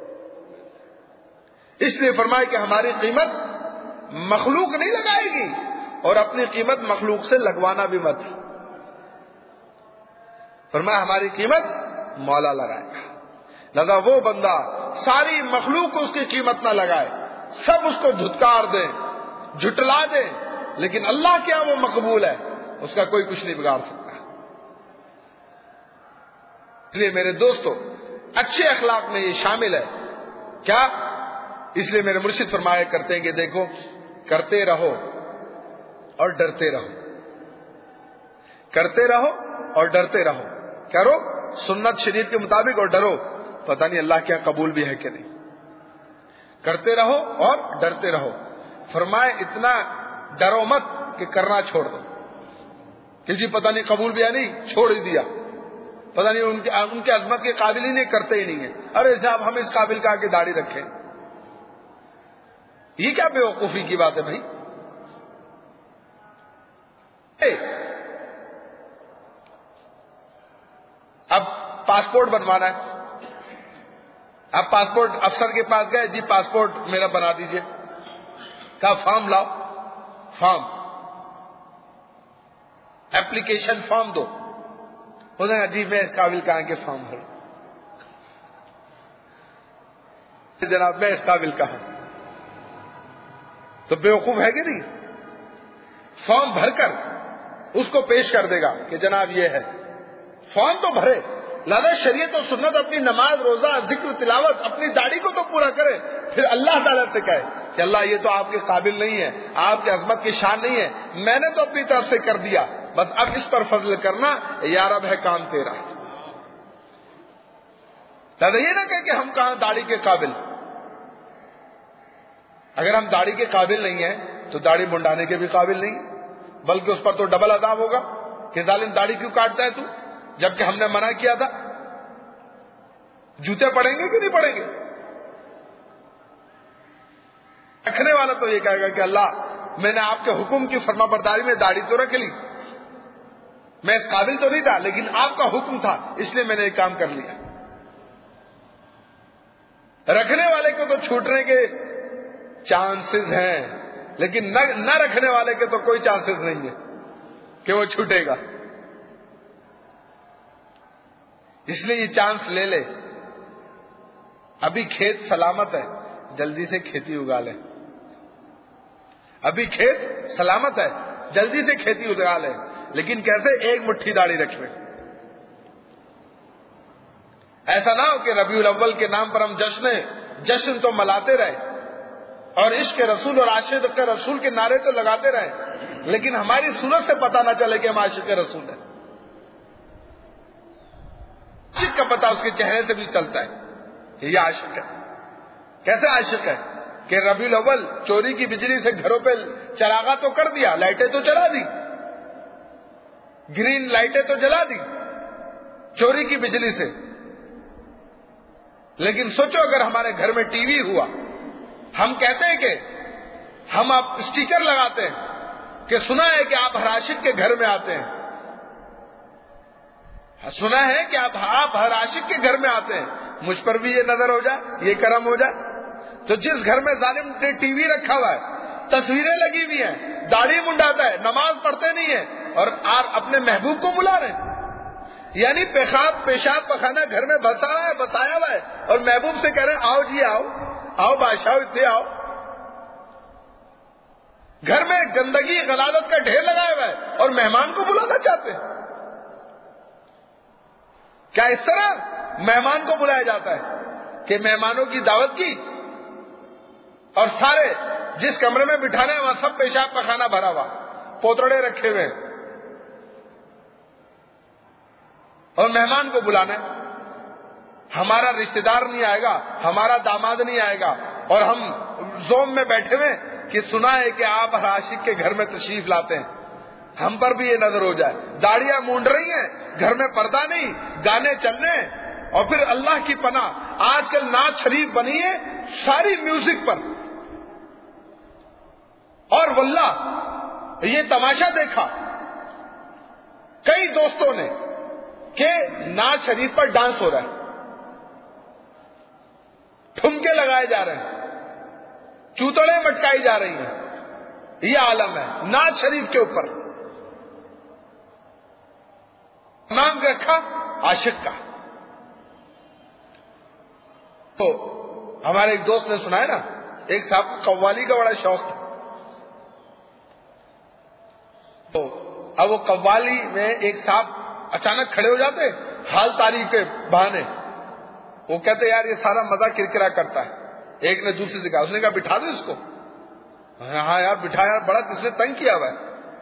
اس لیے فرمایا کہ ہماری قیمت مخلوق نہیں لگائے گی, اور اپنی قیمت مخلوق سے لگوانا بھی مت. فرمایا ہماری قیمت مولا لگائے گا. لگا وہ بندہ ساری مخلوق کو اس کی قیمت نہ لگائے, سب اس کو دھتکار دیں, جھٹلا دیں, لیکن اللہ کیا وہ مقبول ہے, اس کا کوئی کچھ نہیں بگاڑ سکتا. اس لیے میرے دوستو اچھے اخلاق میں یہ شامل ہے. کیا؟ اس لیے میرے مرشد فرمایا کرتے ہیں کہ دیکھو, کرتے رہو اور ڈرتے رہو, کرتے رہو اور ڈرتے رہو. کرو سنت شریف کے مطابق اور ڈرو, پتہ نہیں اللہ کیا قبول بھی ہے کہ نہیں. کرتے رہو اور ڈرتے رہو. فرمائے اتنا ڈرو مت کہ کرنا چھوڑ دو, کہ جی پتہ نہیں قبول بھی ہے نہیں, چھوڑ ہی دیا, پتہ نہیں ان کے عظمت کے قابل ہی نہیں, کرتے ہی نہیں ہے. ارے صاحب ہم اس قابل کا کے داڑھی رکھیں, یہ کیا بے وقوفی کی بات ہے بھائی. اب پاسپورٹ بنوانا ہے, اب پاسپورٹ افسر کے پاس گئے, جی پاسپورٹ میرا بنا دیجئے. کہا فارم لاؤ, فارم ایپلیکیشن فارم دو. ہو جائے گا جی میں اس قابل کہاں کے فارم بھروں, جناب میں اس قابل کہاں. تو بیوقوف ہے کہ نہیں؟ فارم بھر کر اس کو پیش کر دے گا کہ جناب یہ ہے. فارم تو بھرے, لہذا شریعت و سنت اپنی نماز روزہ ذکر تلاوت اپنی داڑھی کو تو پورا کرے, پھر اللہ تعالیٰ سے کہے کہ اللہ یہ تو آپ کے قابل نہیں ہے, آپ کی عظمت کی شان نہیں ہے, میں نے تو اپنی طرف سے کر دیا, بس اب اس پر فضل کرنا, یا رب ہے کام تیرا. لہذا یہ نہ کہ ہم کہاں داڑھی کے قابل. اگر ہم داڑھی کے قابل نہیں ہیں تو داڑھی منڈانے کے بھی قابل نہیں, بلکہ اس پر تو ڈبل عذاب ہوگا کہ ظالم داڑھی کیوں کاٹتا ہے تو, جبکہ ہم نے منع کیا تھا. جوتے پڑیں گے کہ نہیں پڑیں گے؟ رکھنے والا تو یہ کہے گا کہ اللہ میں نے آپ کے حکم کی فرما برداری میں داڑھی تو رکھ لی, میں اس قابل تو نہیں تھا لیکن آپ کا حکم تھا اس لیے میں نے یہ کام کر لیا. رکھنے والے کو تو چھوٹنے کے چانسز ہیں, لیکن نہ رکھنے والے کے تو کوئی چانسز نہیں ہے کہ وہ چھوٹے گا. اس لیے یہ چانس لے لے, ابھی کھیت سلامت ہے, جلدی سے کھیتی اگا لے. ابھی کھیت سلامت ہے, جلدی سے کھیتی اگا لے. لیکن کیسے؟ ایک مٹھی داڑھی رکھے. ایسا نہ ہو کہ ربیع الاول کے نام پر ہم جشن تو ملاتے رہے اور عشق رسول اور عاشق رسول کے نعرے تو لگاتے رہے، لیکن ہماری صورت سے پتہ نہ چلے کہ ہم عاشق رسول ہیں. عاشق کا پتہ اس کے چہرے سے بھی چلتا ہے کہ یہ عاشق ہے. کیسے عاشق ہے؟ کہ ربیع الاول چوری کی بجلی سے گھروں پہ چراغاں تو کر دیا، لائٹیں تو چلا دی، گرین لائٹیں تو جلا دی چوری کی بجلی سے. لیکن سوچو اگر ہمارے گھر میں ٹی وی ہوا، ہم کہتے ہیں کہ ہم آپ اسٹیکر لگاتے ہیں کہ سنا ہے کہ آپ ہر عاشق کے گھر میں آتے ہیں، سنا ہے کہ آپ ہر عاشق کے گھر میں آتے ہیں، مجھ پر بھی یہ نظر ہو جائے، یہ کرم ہو جائے. تو جس گھر میں ظالم نے ٹی وی رکھا ہوا ہے، تصویریں لگی ہوئی ہیں، داڑھی منڈاتا ہے، نماز پڑھتے نہیں ہے اور آپ اپنے محبوب کو بلا رہے ہیں، یعنی پیشاب پخانہ گھر میں بسایا ہوا ہے اور محبوب سے کہہ رہے ہیں آؤ جی آؤ آؤ بادشاہ اتنے آؤ. گھر میں گندگی غلالت کا ڈھیر لگایا ہوا ہے اور مہمان کو بلانا چاہتے ہیں. کیا اس طرح مہمان کو بلایا جاتا ہے کہ مہمانوں کی دعوت کی اور سارے جس کمرے میں بٹھانا ہے وہاں سب پیشاب پخانہ بھرا ہوا، پوتڑے رکھے ہوئے اور مہمان کو بلانا ہے؟ ہمارا رشتہ دار نہیں آئے گا، ہمارا داماد نہیں آئے گا اور ہم زوم میں بیٹھے ہوئے کہ سنا ہے کہ آپ ہر عاشق کے گھر میں تشریف لاتے ہیں، ہم پر بھی یہ نظر ہو جائے. داڑیاں مونڈ رہی ہیں، گھر میں پردہ نہیں، گانے چلنے اور پھر اللہ کی پناہ آج کل نعت شریف بنی ہے ساری میوزک پر. اور واللہ یہ تماشا دیکھا کئی دوستوں نے کہ نعت شریف پر ڈانس ہو رہا ہے، ٹھمکے لگائے جا رہے ہیں، چوتڑے مٹکائی جا رہی ہیں. یہ عالم ہے نعت شریف کے اوپر. نام رکھا عاشق کا. تو ہمارے ایک دوست نے سنا ہے نا، ایک صاحب کو قوالی کا بڑا شوق تھا، تو اب وہ قوالی میں ایک صاحب اچانک کھڑے ہو جاتے حال تاریخ کے بہانے. وہ کہتے یار یہ سارا مزہ کرکرا کرتا ہے. ایک نے دوسرے سے کہا، اس نے کہا بٹھا دو اس کو. ہاں یار بٹھا، یار بڑا کس نے تنگ کیا ہوا ہے.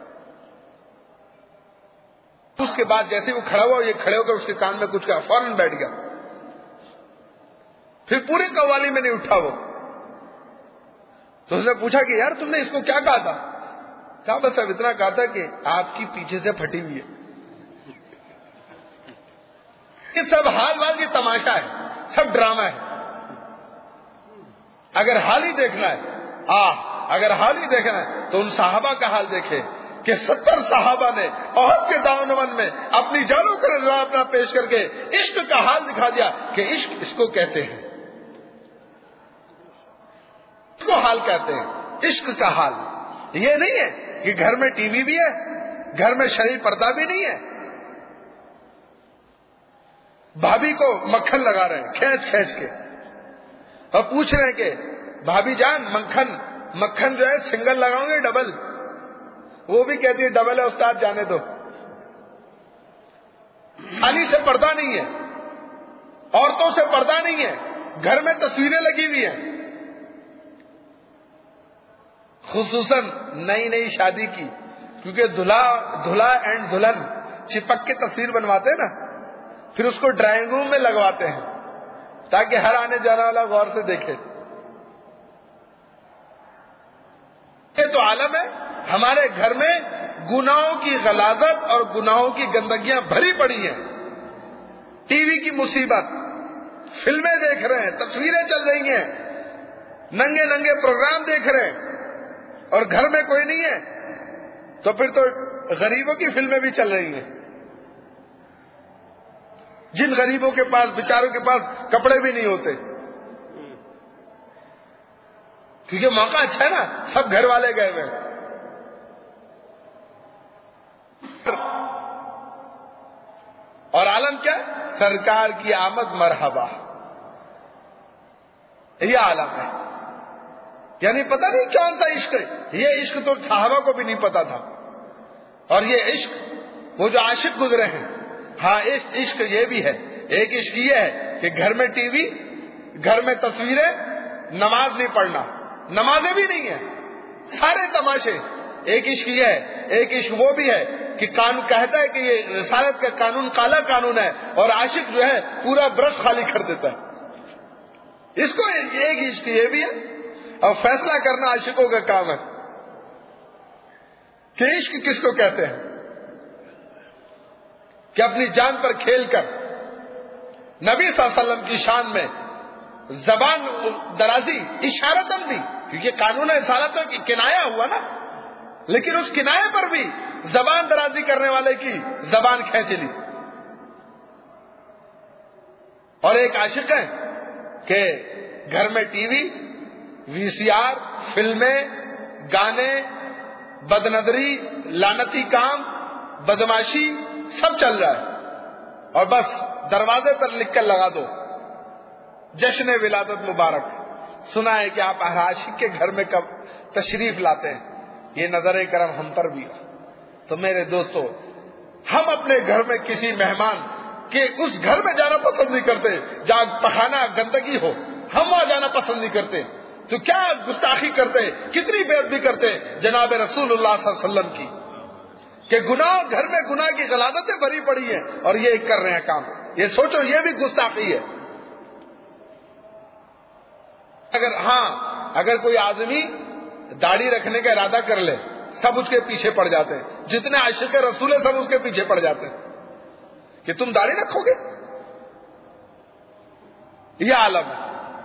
اس کے بعد جیسے وہ کھڑا ہوا، یہ کھڑے ہو کر اس کے کان میں کچھ کہا، فوراً بیٹھ گیا. پھر پوری قوالی میں نہیں اٹھا وہ. تو اس نے پوچھا کہ یار تم نے اس کو کیا کہا تھا؟ کہا بس اب اتنا کہا تھا کہ آپ کی پیچھے سے پھٹی ہوئی ہے. یہ سب حال کی تماشا ہے، سب ڈرامہ ہے. اگر حال ہی دیکھنا ہے اگر حال ہی دیکھنا ہے تو ان صحابہ کا حال دیکھے کہ 70 صحابہ نے احد کے دامن میں اپنی جانوں کو اپنا پیش کر کے عشق کا حال دکھا دیا کہ عشق اس کو کہتے ہیں، اس کو حال کہتے ہیں. عشق کا حال یہ نہیں ہے کہ گھر میں ٹی وی بھی ہے، گھر میں شرعی پردہ بھی نہیں ہے، بھابھی کو مکھن لگا رہے ہیں کھینچ کے اور پوچھ رہے ہیں کہ بھابھی جان مکھن جو ہے سنگل لگاؤں گے ڈبل؟ وہ بھی کہتی ہے ڈبل ہے استاد جانے دو. خالی سے پردہ نہیں ہے، عورتوں سے پردہ نہیں ہے، گھر میں تصویریں لگی ہوئی ہیں. خصوصاً نئی شادی کی، کیونکہ دلہا اینڈ دلہن چپک کے تصویر بنواتے ہیں نا، پھر اس کو ڈرائنگ روم میں لگواتے ہیں تاکہ ہر آنے جانے والا غور سے دیکھے. یہ تو عالم ہے. ہمارے گھر میں گناہوں کی غلاظت اور گناہوں کی گندگیاں بھری پڑی ہیں. ٹی وی کی مصیبت، فلمیں دیکھ رہے ہیں، تصویریں چل رہی ہیں، ننگے پروگرام دیکھ رہے ہیں اور گھر میں کوئی نہیں ہے تو پھر تو غریبوں کی فلمیں بھی چل رہی ہیں. جن غریبوں کے پاس، بیچاروں کے پاس کپڑے بھی نہیں ہوتے، کیونکہ موقع اچھا ہے نا، سب گھر والے گئے ہوئے. اور عالم کیا ہے؟ سرکار کی آمد مرحبا. یہ عالم ہے. یعنی پتہ نہیں کون سا عشق ہے. یہ عشق تو صحابہ کو بھی نہیں پتا تھا، اور یہ عشق وہ جو عاشق گزرے ہیں. ہاں عشق یہ بھی ہے. ایک عشق یہ ہے کہ گھر میں ٹی وی، گھر میں تصویریں، نماز نہیں پڑھنا، نمازیں بھی نہیں ہیں، سارے تماشے. ایک عشق یہ ہے. ایک عشق وہ بھی ہے کہ قانون کہتا ہے کہ یہ رسالت کا قانون کالا قانون ہے، اور عاشق جو ہے پورا برش خالی کر دیتا ہے. اس کو ایک عشق یہ بھی ہے. اور فیصلہ کرنا عاشقوں کا کام ہے کہ عشق کس کو کہتے ہیں. کہ اپنی جان پر کھیل کر نبی صلی اللہ علیہ وسلم کی شان میں زبان درازی اشارتاً بھی، کیونکہ قانون رسالت کی کنایا ہوا نا، لیکن اس کنائے پر بھی زبان درازی کرنے والے کی زبان کھینچ لی. اور ایک عاشق ہے کہ گھر میں ٹی وی، وی سی آر، فلمیں، گانے، بدنظری، لعنتی کام، بدماشی سب چل رہا ہے، اور بس دروازے پر لکھ کر لگا دو جشن ولادت مبارک. سنا ہے کہ آپ ہر عاشق کے گھر میں کب تشریف لاتے ہیں. یہ نظر کرم ہم پر بھی ہو. تو میرے دوستو، ہم اپنے گھر میں کسی مہمان کے اس گھر میں جانا پسند نہیں کرتے جہاں پخانہ گندگی ہو. ہم وہاں جانا پسند نہیں کرتے. تو کیا گستاخی کرتے، کتنی بے ادبی کرتے جناب رسول اللہ صلی اللہ علیہ وسلم کی، کہ گناہ گھر میں گناہ کی غلاظتیں بھری پڑی ہیں اور یہ کر رہے ہیں کام. یہ سوچو، یہ بھی گستاخی ہے. اگر کوئی آدمی داڑھی رکھنے کا ارادہ کر لے، سب اس کے پیچھے پڑ جاتے ہیں. جتنے عاشق رسول ہیں سب اس کے پیچھے پڑ جاتے ہیں کہ تم داڑھی رکھو گے. یہ عالم ہے.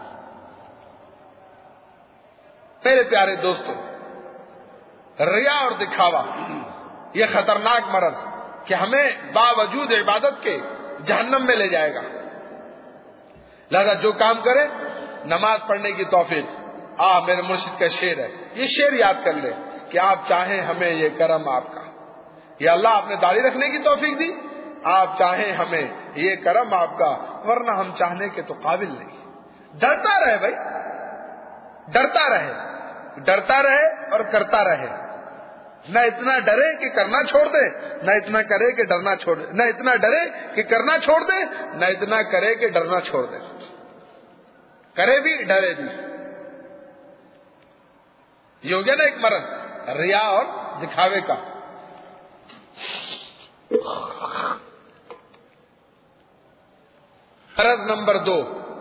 میرے پیارے دوستو، ریا اور دکھاوا یہ خطرناک مرض کہ ہمیں باوجود عبادت کے جہنم میں لے جائے گا. لہذا جو کام کرے نماز پڑھنے کی توفیق. میرے مرشد کا شعر ہے، یہ شعر یاد کر لے کہ آپ چاہیں ہمیں یہ کرم آپ کا. یا اللہ آپ نے داڑھی رکھنے کی توفیق دی، آپ چاہیں ہمیں یہ کرم آپ کا، ورنہ ہم چاہنے کے تو قابل نہیں. ڈرتا رہے بھائی، ڈرتا رہے، ڈرتا رہے اور کرتا رہے. نہ اتنا ڈرے کہ کرنا چھوڑ دے، نہ اتنا کرے کہ ڈرنا چھوڑ دے. نہ اتنا ڈرے کہ کرنا چھوڑ دے، نہ اتنا کرے کہ ڈرنا چھوڑ دے. کرے بھی ڈرے بھی. یہ ہو گیا نا ایک مرض، ریا اور دکھاوے کا. مرض نمبر 2،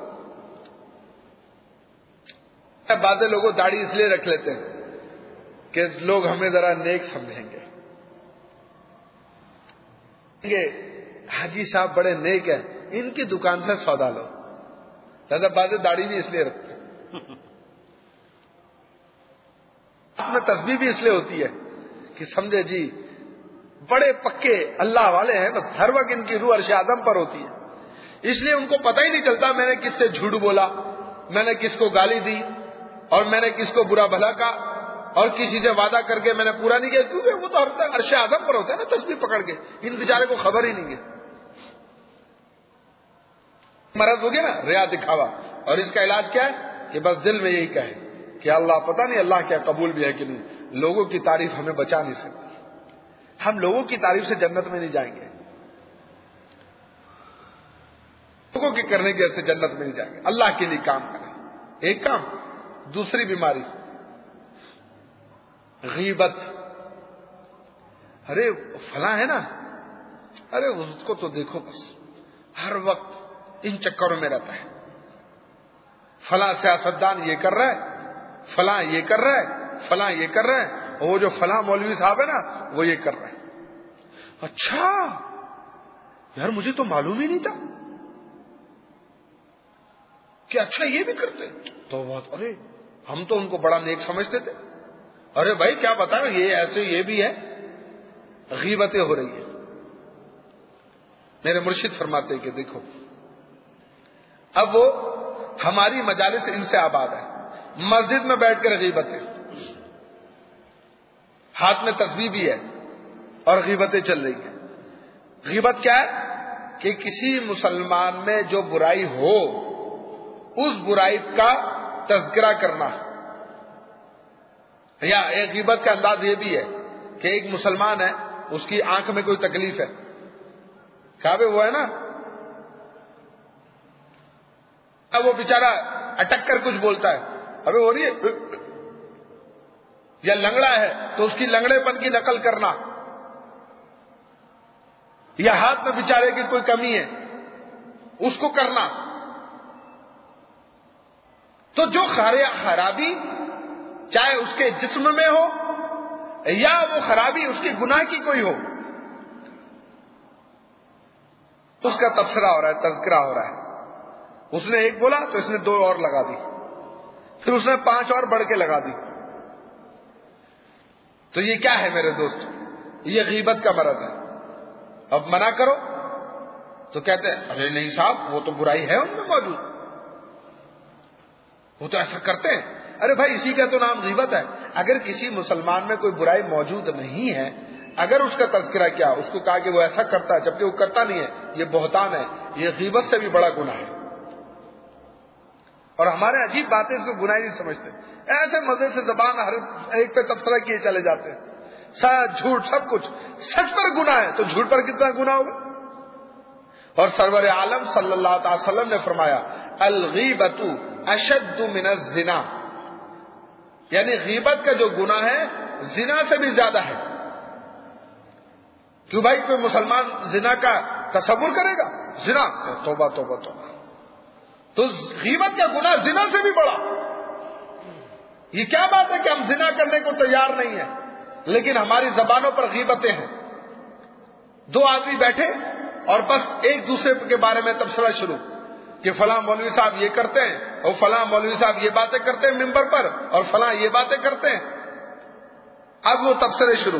بعض لوگوں داڑھی اس لیے رکھ لیتے ہیں کہ لوگ ہمیں ذرا نیک سمجھیں گے. حاجی صاحب بڑے نیک ہیں، ان کی دکان سے سودا لو. دادا بعض داڑھی بھی اس لیے رکھتے ہیں. میں تسبیح بھی اس لیے ہوتی ہے کہ سمجھے جی بڑے پکے اللہ والے ہیں، بس ہر وقت ان کی روح عرش اعظم پر ہوتی ہے. اس لیے ان کو پتہ ہی نہیں چلتا میں نے کس سے جھوٹ بولا، میں نے کس کو گالی دی، اور میں نے کس کو برا بھلا کہا، اور کسی سے وعدہ کر کے میں نے پورا نہیں کیا، کیونکہ وہ تو ہر وقت عرش اعظم پر ہوتا ہے نا تسبیح پکڑ کے. ان بیچارے کو خبر ہی نہیں ہے. مرض ہو گیا نا ریا دکھاوا. اور اس کا علاج کیا ہے کہ بس دل میں یہی کہے کہ اللہ پتہ نہیں اللہ کیا قبول بھی ہے کہ نہیں. لوگوں کی تعریف ہمیں بچا نہیں سکتی. ہم لوگوں کی تعریف سے جنت میں نہیں جائیں گے، لوگوں کے کرنے کی وجہ سے جنت میں نہیں جائیں گے. اللہ کے لیے کام کریں. ایک کام. دوسری بیماری غیبت. ارے فلاں ہے نا، ارے اس کو تو دیکھو بس ہر وقت ان چکروں میں رہتا ہے. فلاں سیاستدان یہ کر رہا ہے، فلاں یہ کر رہا ہے، فلاں یہ کر رہا ہے، اور وہ جو فلاں مولوی صاحب ہے نا وہ یہ کر رہا ہے. اچھا یار مجھے تو معلوم ہی نہیں تھا کہ اچھا یہ بھی کرتے. تو بہت ارے ہم تو ان کو بڑا نیک سمجھتے تھے. ارے بھائی کیا بتاؤ یہ ایسے یہ بھی ہے. غیبتیں ہو رہی ہیں. میرے مرشد فرماتے کہ دیکھو اب وہ ہماری مجالس ان سے آباد ہے. مسجد میں بیٹھ کر غیبتیں، ہاتھ میں تسبیح بھی ہے اور غیبتیں چل رہی ہیں. غیبت کیا ہے کہ کسی مسلمان میں جو برائی ہو اس برائی کا تذکرہ کرنا. یا ایک غیبت کا انداز یہ بھی ہے کہ ایک مسلمان ہے اس کی آنکھ میں کوئی تکلیف ہے؟ کہا بھائی وہ ہے نا، اب وہ بیچارہ اٹک کر کچھ بولتا ہے، ابھی ہو رہی ہے، یا لنگڑا ہے تو اس کی لنگڑے پن کی نقل کرنا، یا ہاتھ میں بیچارے کی کوئی کمی ہے اس کو کرنا. تو جو خرابی چاہے اس کے جسم میں ہو یا وہ خرابی اس کے گناہ کی کوئی ہو، اس کا تبصرہ ہو رہا ہے، تذکرہ ہو رہا ہے. اس نے ایک بولا تو اس نے 2 اور لگا دی، پھر اس نے 5 اور بڑھ کے لگا دی. تو یہ کیا ہے میرے دوست؟ یہ غیبت کا مرض ہے. اب منع کرو تو کہتے ہیں ارے نہیں صاحب وہ تو برائی ہے ان میں موجود، وہ تو ایسا کرتے ہیں. ارے بھائی اسی کا تو نام غیبت ہے. اگر کسی مسلمان میں کوئی برائی موجود نہیں ہے، اگر اس کا تذکرہ کیا، اس کو کہا کہ وہ ایسا کرتا ہے جبکہ وہ کرتا نہیں ہے، یہ بہتان ہے، یہ غیبت سے بھی بڑا گناہ ہے. اور ہمارے عجیب باتیں اس کو گناہ نہیں سمجھتے، ایسے مزے سے زبان ہر ایک پہ تبصرہ کیے چلے جاتے ہیں. سچ جھوٹ سب کچھ، سچ پر گناہ ہے تو جھوٹ پر کتنا گناہ ہوگا. اور سرور عالم صلی اللہ تعالی وسلم نے فرمایا الغیبۃ اشد من الزنا، یعنی غیبت کا جو گناہ ہے زنا سے بھی زیادہ ہے. کیوں بھائی کوئی مسلمان زنا کا تصور کرے گا؟ زنا توبہ توبہ توبہ. تو غیبت کا گناہ زنا سے بھی بڑا. یہ کیا بات ہے کہ ہم زنا کرنے کو تیار نہیں ہیں لیکن ہماری زبانوں پر غیبتیں ہیں. 2 آدمی بیٹھے اور بس ایک دوسرے کے بارے میں تبصرہ شروع کہ فلاں مولوی صاحب یہ کرتے ہیں اور فلاں مولوی صاحب یہ باتیں کرتے ہیں ممبر پر اور فلاں یہ باتیں کرتے ہیں. اب وہ تبصرے شروع.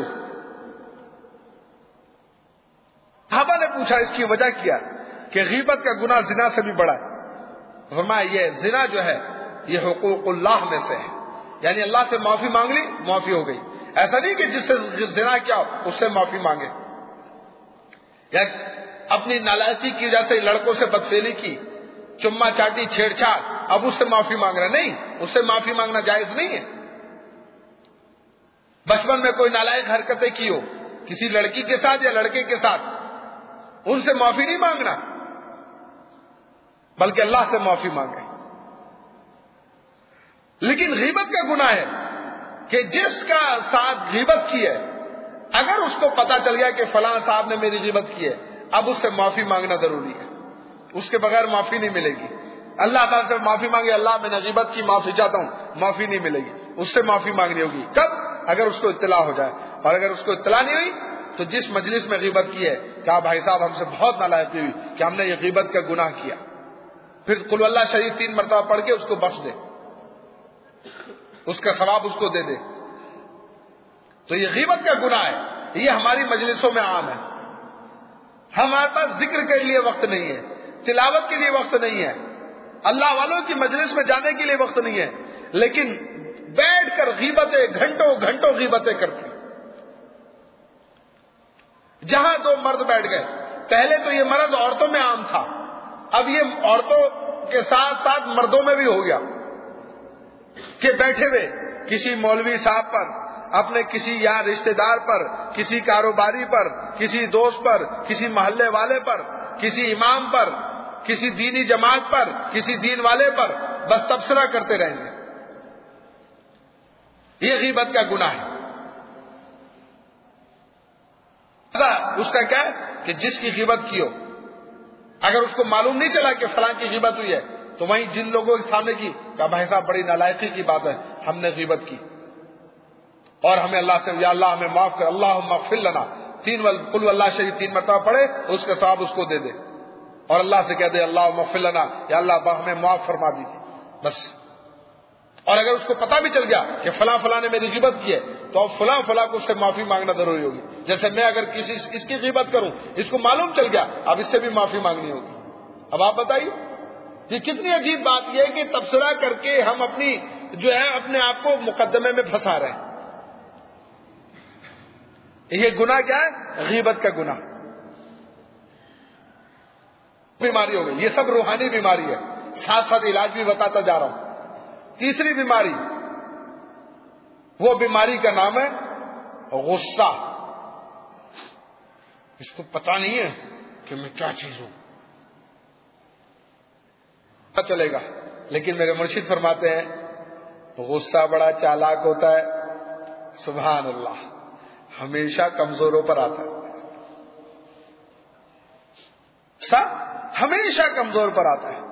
صحابہ نے پوچھا اس کی وجہ کیا کہ غیبت کا گناہ زنا سے بھی بڑا ہے. فرمایا یہ زنا جو ہے یہ حقوق اللہ میں سے ہے، یعنی اللہ سے معافی مانگ لی معافی ہو گئی. ایسا نہیں کہ جس سے زنا کیا اس سے معافی مانگے، یا اپنی نالائکی کی وجہ سے لڑکوں سے بدفعلی کی، چما چاٹی چھیڑ چھاڑ، اب اس سے معافی مانگ رہا. نہیں، اس سے معافی مانگنا جائز نہیں ہے. بچپن میں کوئی نالائق حرکتیں کی ہو کسی لڑکی کے ساتھ یا لڑکے کے ساتھ، ان سے معافی نہیں مانگنا بلکہ اللہ سے معافی مانگے. لیکن غیبت کا گناہ ہے کہ جس کا ساتھ غیبت کی ہے اگر اس کو پتا چل گیا کہ فلاں صاحب نے میری غیبت کی ہے، اب اس سے معافی مانگنا ضروری ہے. اس کے بغیر معافی نہیں ملے گی. اللہ تعالیٰ سے معافی مانگے، اللہ میں نے غیبت کی معافی چاہتا ہوں، معافی نہیں ملے گی. اس سے معافی مانگنی ہوگی کب؟ اگر اس کو اطلاع ہو جائے. اور اگر اس کو اطلاع نہیں ہوئی تو جس مجلس میں غیبت کی ہے کہا بھائی صاحب ہم سے بہت نالائقی ہوئی کہ ہم نے یہ غیبت کا گناہ کیا، پھر قل اللہ شریف 3 مرتبہ پڑھ کے اس کو بخش دے، اس کا ثواب اس کو دے دے. تو یہ غیبت کا گناہ ہے، یہ ہماری مجلسوں میں عام ہے. ہمارے پاس ذکر کے لیے وقت نہیں ہے، تلاوت کے لیے وقت نہیں ہے، اللہ والوں کی مجلس میں جانے کے لیے وقت نہیں ہے، لیکن بیٹھ کر غیبتیں گھنٹوں گھنٹوں غیبتیں کرتی. جہاں 2 مرد بیٹھ گئے، پہلے تو یہ مرض عورتوں میں عام تھا، اب یہ عورتوں کے ساتھ ساتھ مردوں میں بھی ہو گیا کہ بیٹھے ہوئے کسی مولوی صاحب پر، اپنے کسی یا رشتہ دار پر، کسی کاروباری پر، کسی دوست پر، کسی محلے والے پر، کسی امام پر، کسی دینی جماعت پر، کسی دین والے پر بس تبصرہ کرتے رہیں گے. یہ غیبت کا گناہ ہے. اس کا کیا ہے کہ جس کی غیبت کی ہو، اگر اس کو معلوم نہیں چلا کہ فلاں کی غیبت ہوئی ہے تو وہیں جن لوگوں کے سامنے کی کہا بھائی صاحب بڑی نالائقی کی بات ہے، ہم نے غیبت کی اور ہمیں اللہ سے یا اللہ ہمیں معاف کر، اللہم اغفر لنا، 3 قل اللہ شریف 3 مرتبہ پڑھے، اس کا ثواب اس کو دے دے اور اللہ سے کہہ دے اللہم اغفر لنا، یا اللہ ہمیں معاف فرما دیجیے بس. اور اگر اس کو پتا بھی چل گیا کہ فلاں فلاں نے میری غیبت کی ہے تو اب فلاں فلاں کو اس سے معافی مانگنا ضروری ہوگی. جیسے میں اگر اس کی غیبت کروں، اس کو معلوم چل گیا، اب اس سے بھی معافی مانگنی ہوگی. اب آپ بتائیے یہ کتنی عجیب بات یہ ہے کہ تبصرہ کر کے ہم اپنی جو ہے اپنے آپ کو مقدمے میں پھنسا رہے ہیں. یہ گناہ کیا ہے؟ غیبت کا گناہ. بیماری ہو گئی، یہ سب روحانی بیماری ہے، ساتھ ساتھ علاج بھی بتاتا جا رہا ہوں. تیسری بیماری، وہ بیماری کا نام ہے غصہ. اس کو پتا نہیں ہے کہ میں کیا چیز ہوں. پتا چلے گا. لیکن میرے مرشد فرماتے ہیں غصہ بڑا چالاک ہوتا ہے. سبحان اللہ. ہمیشہ کمزوروں پر آتا ہے. ہمیشہ کمزور پر آتا ہے,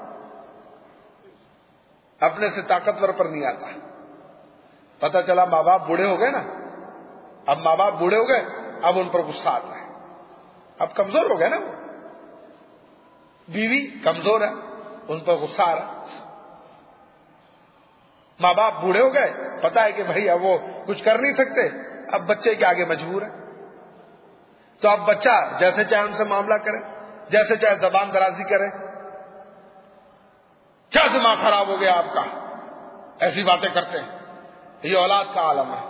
اپنے سے طاقتور پر نہیں آتا. پتا چلا ماں باپ بوڑھے ہو گئے نا, اب ماں باپ بوڑھے ہو گئے, اب ان پر غصہ آتا ہے. اب کمزور ہو گئے نا, بیوی کمزور ہے, ان پر غصہ آ رہا. ماں باپ بوڑھے ہو گئے, پتا ہے کہ بھائی اب وہ کچھ کر نہیں سکتے, اب بچے کے آگے مجبور ہے. تو اب بچہ جیسے چاہے ان سے معاملہ کرے, جیسے چاہے زبان درازی کرے. کیا دماغ خراب ہو گیا آپ کا, ایسی باتیں کرتے ہیں. یہ اولاد کا عالم ہے.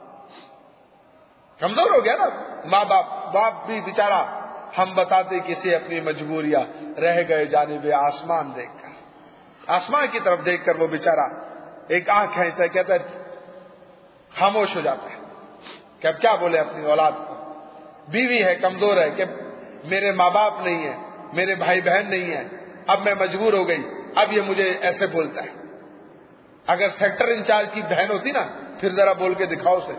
کمزور ہو گیا نا ماں باپ. باپ بھی بیچارہ, ہم بتاتے کسی اپنی مجبوریاں, رہ گئے جانب آسمان دیکھ کر. آسمان کی طرف دیکھ کر وہ بیچارہ ایک آنکھ کھینچتا ہے, کہتا ہے, خاموش ہو جاتا ہے کہ اب کیا بولے اپنی اولاد کو. بیوی ہے, کمزور ہے, کہ میرے ماں باپ نہیں ہے, میرے بھائی بہن نہیں ہے, اب میں مجبور ہو گئی, اب یہ مجھے ایسے بولتا ہے. اگر سیکٹر انچارج کی بہن ہوتی نا, پھر ذرا بول کے دکھاؤ اسے.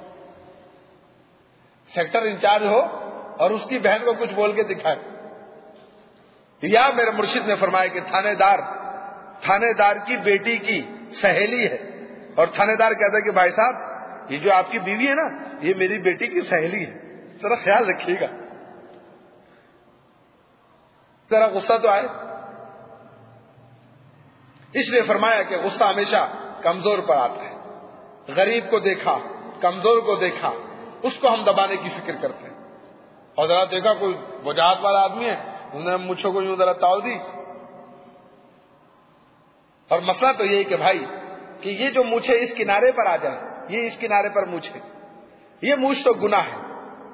سیکٹر انچارج ہو اور اس کی بہن کو کچھ بول کے دکھائے. یا میرے مرشد نے فرمایا کہ تھانے دار کی بیٹی کی سہیلی ہے, اور تھانے دار کہتا ہے کہ بھائی صاحب یہ جو آپ کی بیوی ہے نا, یہ میری بیٹی کی سہیلی ہے, ذرا خیال رکھیے گا. ذرا غصہ تو آئے. اس لیے فرمایا کہ غصہ ہمیشہ کمزور پر آتا ہے. غریب کو دیکھا, کمزور کو دیکھا, اس کو ہم دبانے کی فکر کرتے ہیں. اور ذرا دیکھا کوئی وجاہت والا آدمی ہے, انہوں نے مجھے کو یوں ذرا تاؤ دی. اور مسئلہ تو یہی کہ بھائی کہ یہ جو مونچھے اس کنارے پر آ جائے, یہ اس کنارے پر مونچھے, یہ مونچھ تو گناہ ہے.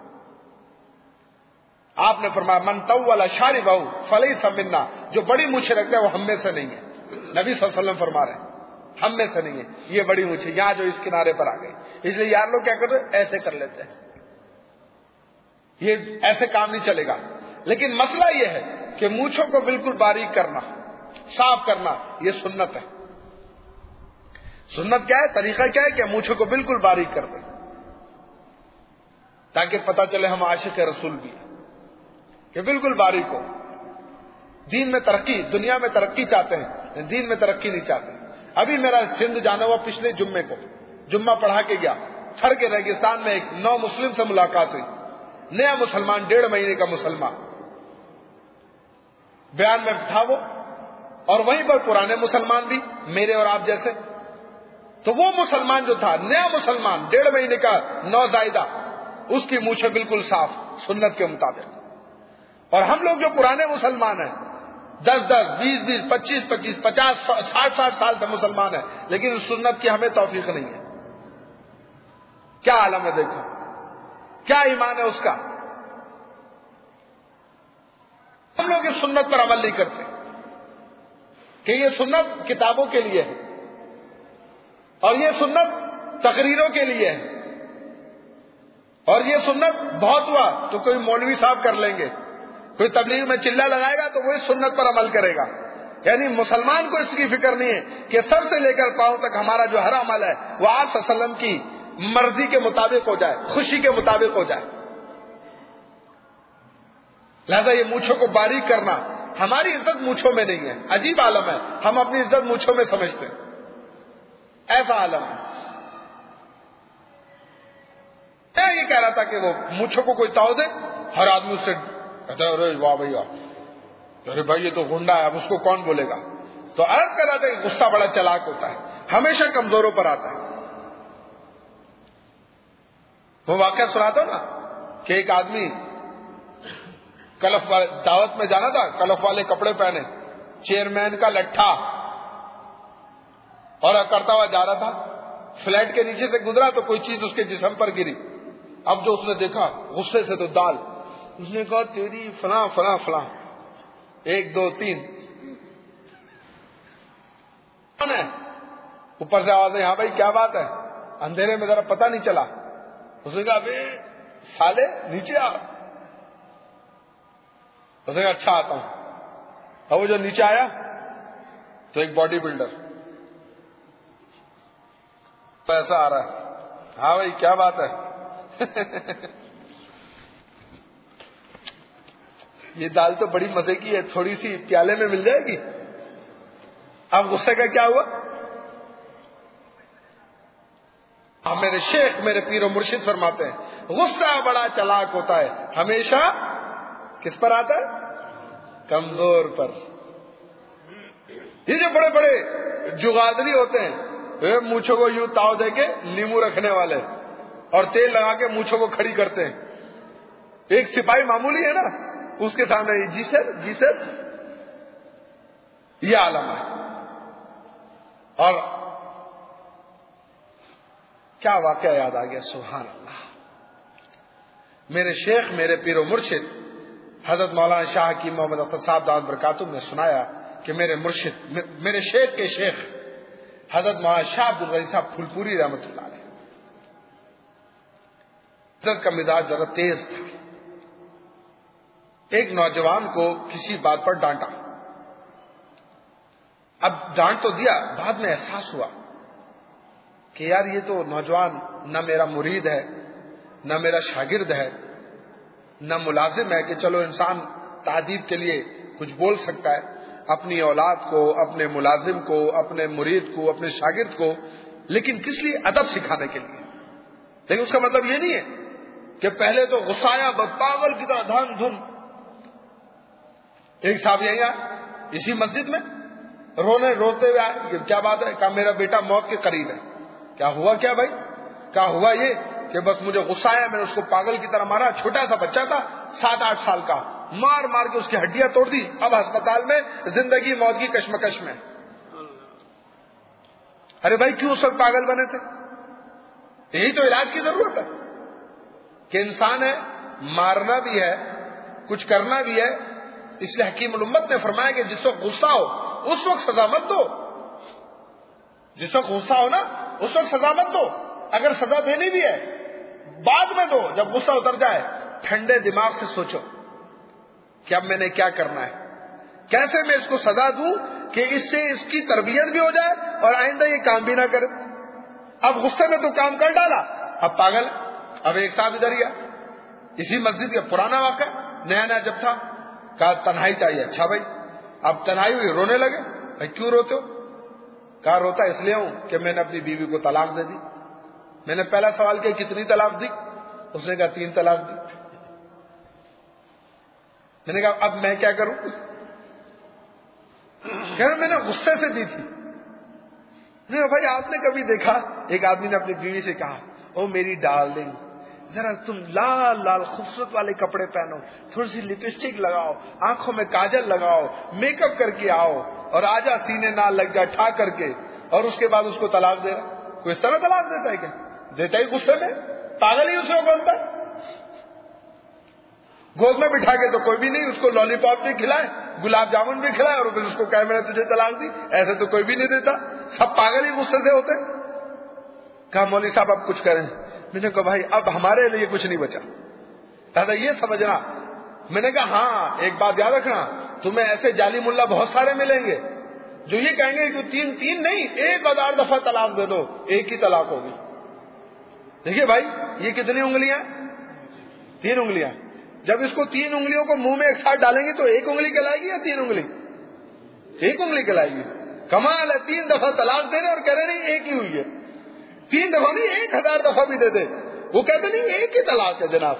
آپ نے فرمایا من طول شاربہ فلیس منا, جو بڑی مونچھیں رکھتا ہے وہ ہم میں سے نہیں ہے. نبی صلی اللہ علیہ وسلم فرما رہے ہیں ہم میں سے نہیں ہے یہ بڑی مونچھیں, یہاں جو اس کنارے پر آ گئی. اس لیے یار لوگ کیا کرتے ہیں, ایسے کر لیتے ہیں, یہ ایسے کام نہیں چلے گا. لیکن مسئلہ یہ ہے کہ مونچھوں کو بالکل باریک کرنا, صاف کرنا, یہ سنت ہے. سنت کیا ہے, طریقہ کیا ہے کہ مونچھوں کو بالکل باریک کر دیں, تاکہ پتہ چلے ہم عاشق رسول بھی ہیں, کہ بالکل باریک ہو. دین میں ترقی, دنیا میں ترقی چاہتے ہیں, دین میں ترقی نہیں چاہتے. ابھی میرا سندھ جانا ہوا پچھلے جمعے کو, جمعہ پڑھا کے گیا. تھر کے ریگستان میں ایک نو مسلم سے ملاقات ہوئی, نیا مسلمان, 1.5 مہینے کا مسلمان. بیان میں تھا وہ, اور وہیں پر پرانے مسلمان بھی میرے اور آپ جیسے. تو وہ مسلمان جو تھا, نیا مسلمان, 1.5 مہینے کا نوزائیدہ, اس کی مونچھیں بالکل صاف سنت کے مطابق. اور ہم لوگ جو پرانے مسلمان ہیں, 10-10, 20-20, 25-25, 50, 60-60 سال سے مسلمان ہیں, لیکن سنت کی ہمیں توفیق نہیں ہے. کیا عالم ہے, دیکھو کیا ایمان ہے اس کا. ہم لوگ اس سنت پر عمل نہیں کرتے کہ یہ سنت کتابوں کے لیے ہے, اور یہ سنت تقریروں کے لیے ہے, اور یہ سنت بہت ہوا تو کوئی مولوی صاحب کر لیں گے, کوئی تبلیغ میں چلہ لگائے گا تو وہ اس سنت پر عمل کرے گا. یعنی مسلمان کو اس کی فکر نہیں ہے کہ سر سے لے کر پاؤں تک ہمارا جو ہر عمل ہے وہ آپ صلی اللہ علیہ وسلم کی مرضی کے مطابق ہو جائے, خوشی کے مطابق ہو جائے. لہذا یہ مونچھوں کو باریک کرنا, ہماری عزت مونچھوں میں نہیں ہے. عجیب عالم ہے, ہم اپنی عزت مونچھوں میں سمجھتے ہیں, ایسا عالم ہے. میں یہ کہہ رہا تھا کہ وہ مونچھوں کو کوئی تاؤ دے, ہر آدمی اس سے کہتا ہے ارے واہ بھائی واہ, ارے بھائی یہ تو گنڈا ہے, اب اس کو کون بولے گا. تو عرض کر رہا تھا کہ غصہ بڑا چلاک ہوتا ہے, ہمیشہ کمزوروں پر آتا ہے. وہ واقعہ سناتا نا کہ ایک آدمی کلف دعوت میں جانا تھا, کلف والے کپڑے پہنے, چیئرمین کا لٹھا, اور کرتا ہوا جا رہا تھا. فلیٹ کے نیچے سے گزرا تو کوئی چیز اس کے جسم پر گری. اب جو اس نے دیکھا غصے سے تو دال, اس نے کہا تیری فلاں فلاں فلاں, 1 2 3. اوپر سے آواز ہے, ہاں بھائی کیا بات ہے, اندھیرے میں ذرا پتہ نہیں چلا. اس نے کہا ابے سالے نیچے آ. اس نے کہا اچھا آتا ہوں. اور وہ جو نیچے آیا تو ایک باڈی بلڈر ایسا آ رہا ہے. ہاں بھائی کیا بات ہے؟ یہ دال تو بڑی مزے کی ہے, تھوڑی سی پیالے میں مل جائے گی. اب غصے کا کیا ہوا؟ میرے شیخ میرے پیر و مرشد فرماتے ہیں غصہ بڑا چلاک ہوتا ہے, ہمیشہ کس پر آتا ہے؟ کمزور پر. یہ جو بڑے بڑے جگادری ہوتے ہیں مونچھوں کو یوں تاؤ دے کے لیمو رکھنے والے اور تیل لگا کے مونچھوں کو کھڑی کرتے ہیں. ایک سپاہی معمولی ہے نا, اس کے سامنے جی سر جی سر, یہ عالم ہے. اور کیا واقعہ یاد آ گیا, سبحان اللہ. میرے شیخ میرے پیر و مرشد حضرت مولانا شاہ حکیم محمد اختر صاحب دامت برکاتہ نے سنایا کہ میرے مرشد میرے شیخ کے شیخ حضرت مولانا شاہ عبد الغنی صاحب پھولپوری رحمۃ اللہ علیہ, حضرت کا مزاج ذرا تیز تھا. ایک نوجوان کو کسی بات پر ڈانٹا. اب ڈانٹ تو دیا, بعد میں احساس ہوا کہ یار یہ تو نوجوان نہ میرا مرید ہے, نہ میرا شاگرد ہے, نہ ملازم ہے کہ چلو انسان تعدیب کے لیے کچھ بول سکتا ہے اپنی اولاد کو, اپنے ملازم کو, اپنے مرید کو, اپنے شاگرد کو, لیکن کس لیے؟ ادب سکھانے کے لیے. لیکن اس کا مطلب یہ نہیں ہے کہ پہلے تو غصایا پاگل کی طرح دھن دھن. ایک صاحب یہی آئے اسی مسجد میں روتے ہوئے آئے, کیا بات ہے؟ کہا میرا بیٹا موت کے قریب ہے. کیا ہوا کیا بھائی؟ کہا ہوا یہ کہ بس مجھے غصہ آیا, میں نے اس کو پاگل کی طرح مارا. چھوٹا سا بچہ تھا 7-8 سال کا, مار مار کے اس کی ہڈیاں توڑ دی. اب ہسپتال میں زندگی موت کی کشمکش میں. ارے بھائی کیوں اس وقت پاگل بنے تھے؟ یہی تو علاج کی ضرورت ہے کہ انسان ہے, مارنا بھی ہے, کچھ کرنا بھی ہے. اس لیے حکیم الامت نے فرمایا کہ جس وقت غصہ ہو اس وقت سزا مت دو. جس وقت غصہ ہو نا اس وقت سزا مت دو. اگر سزا دینی بھی ہے بعد میں دو, جب غصہ اتر جائے. ٹھنڈے دماغ سے سوچو کہ اب میں نے کیا کرنا ہے, کیسے میں اس کو سزا دوں کہ اس سے اس کی تربیت بھی ہو جائے اور آئندہ یہ کام بھی نہ کرے. اب غصے میں تو کام کر ڈالا, اب پاگل. اب ایک صاحب ادھر ہی اسی مسجد کا پرانا واقعہ, نیا نیا جب تھا, کہا تنہائی چاہیے. اچھا بھائی, اب تنہائی ہوئی, رونے لگے. بھائی کیوں روتے ہو؟ کہا روتا اس لیے ہوں کہ میں نے اپنی بیوی کو طلاق دے دی. میں نے پہلا سوال کیا کتنی طلاق دی؟ اس نے کہا 3 طلاق دی. میں نے کہا اب میں کیا کروں؟ کہہ رہا میں نے غصے سے دی تھی. بھائی آپ نے کبھی دیکھا ایک آدمی نے اپنی بیوی سے کہا او میری ڈارلنگ ذرا تم لال لال خوبصورت والے کپڑے پہنو, تھوڑی سی لپسٹک لگاؤ, آنکھوں میں کاجل لگاؤ, میک اپ کر کے آؤ اور آجا سینے نہ لگ جا ٹھا کر کے, اور اس کے بعد اس کو طلاق دے رہا. کوئی اس طرح طلاق دیتا ہے کیا؟ دیتا ہی غصے میں, پاگل ہی اسے بولتا ہے. گود میں بٹھا کے تو کوئی بھی نہیں, اس کو لالی پاپ بھی کھلائے, گلاب جامن بھی کھلائے اور پھر اس کو کہے میں نے تجھے طلاق دی. ایسے تو کوئی بھی نہیں دیتا, سب پاگل ہی غصے سے ہوتے. کہا مولوی صاحب اب کچھ کریں. میں نے کہا بھائی اب ہمارے لیے کچھ نہیں بچا, دادا یہ سمجھنا. میں نے کہا ہاں ایک بات یاد رکھنا, تمہیں ایسے جعلی ملا بہت سارے ملیں گے جو یہ کہیں گے کہ 3 نہیں 1000 دفعہ طلاق دے دو, ایک ہی طلاق ہوگی. دیکھیے بھائی یہ کتنی انگلیاں؟ 3 انگلیاں. جب اس کو 3 انگلیوں کو منہ میں ایک ساتھ ڈالیں گے تو 1 انگلی کہلائے گی یا 3 انگلی؟ 1 انگلی کہلائے گی. کمال ہے, 3 دفعہ طلاق دے رہے اور کہہ رہے نہیں ایک ہی ہوئی ہے. 3 دفعہ نہیں 1000 دفعہ بھی دے دے, وہ کہتے نہیں ایک ہی طلاق ہے جناب.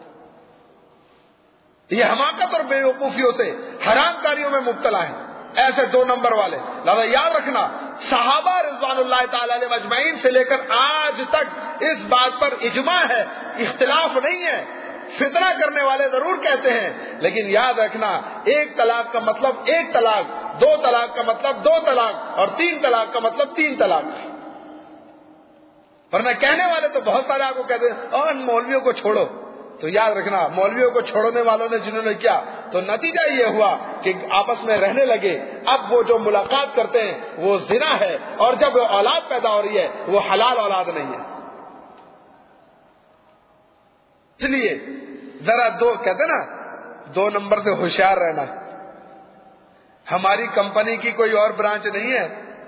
یہ حماقت اور بے وقوفیوں سے حرام کاریوں میں مبتلا ہیں ایسے 2 نمبر والے. لہذا یاد رکھنا صحابہ رضوان اللہ تعالی علیہ اجمعین سے لے کر آج تک اس بات پر اجماع ہے, اختلاف نہیں ہے. فتنہ کرنے والے ضرور کہتے ہیں, لیکن یاد رکھنا 1 طلاق کا مطلب 1 طلاق, 2 طلاق کا مطلب 2 طلاق, اور 3 طلاق کا مطلب 3 طلاق ہے. ورنہ کہنے والے تو بہت سارے آپ کو کہتے ہیں اور مولویوں کو چھوڑو. تو یاد رکھنا مولویوں کو چھوڑنے والوں نے جنہوں نے کیا تو نتیجہ یہ ہوا کہ آپس میں رہنے لگے. اب وہ جو ملاقات کرتے ہیں وہ زنا ہے, اور جب اولاد پیدا ہو رہی ہے وہ حلال اولاد نہیں ہے. اس لیے ذرا کہتے نا 2 نمبر سے ہوشیار رہنا. ہماری کمپنی کی کوئی اور برانچ نہیں ہے.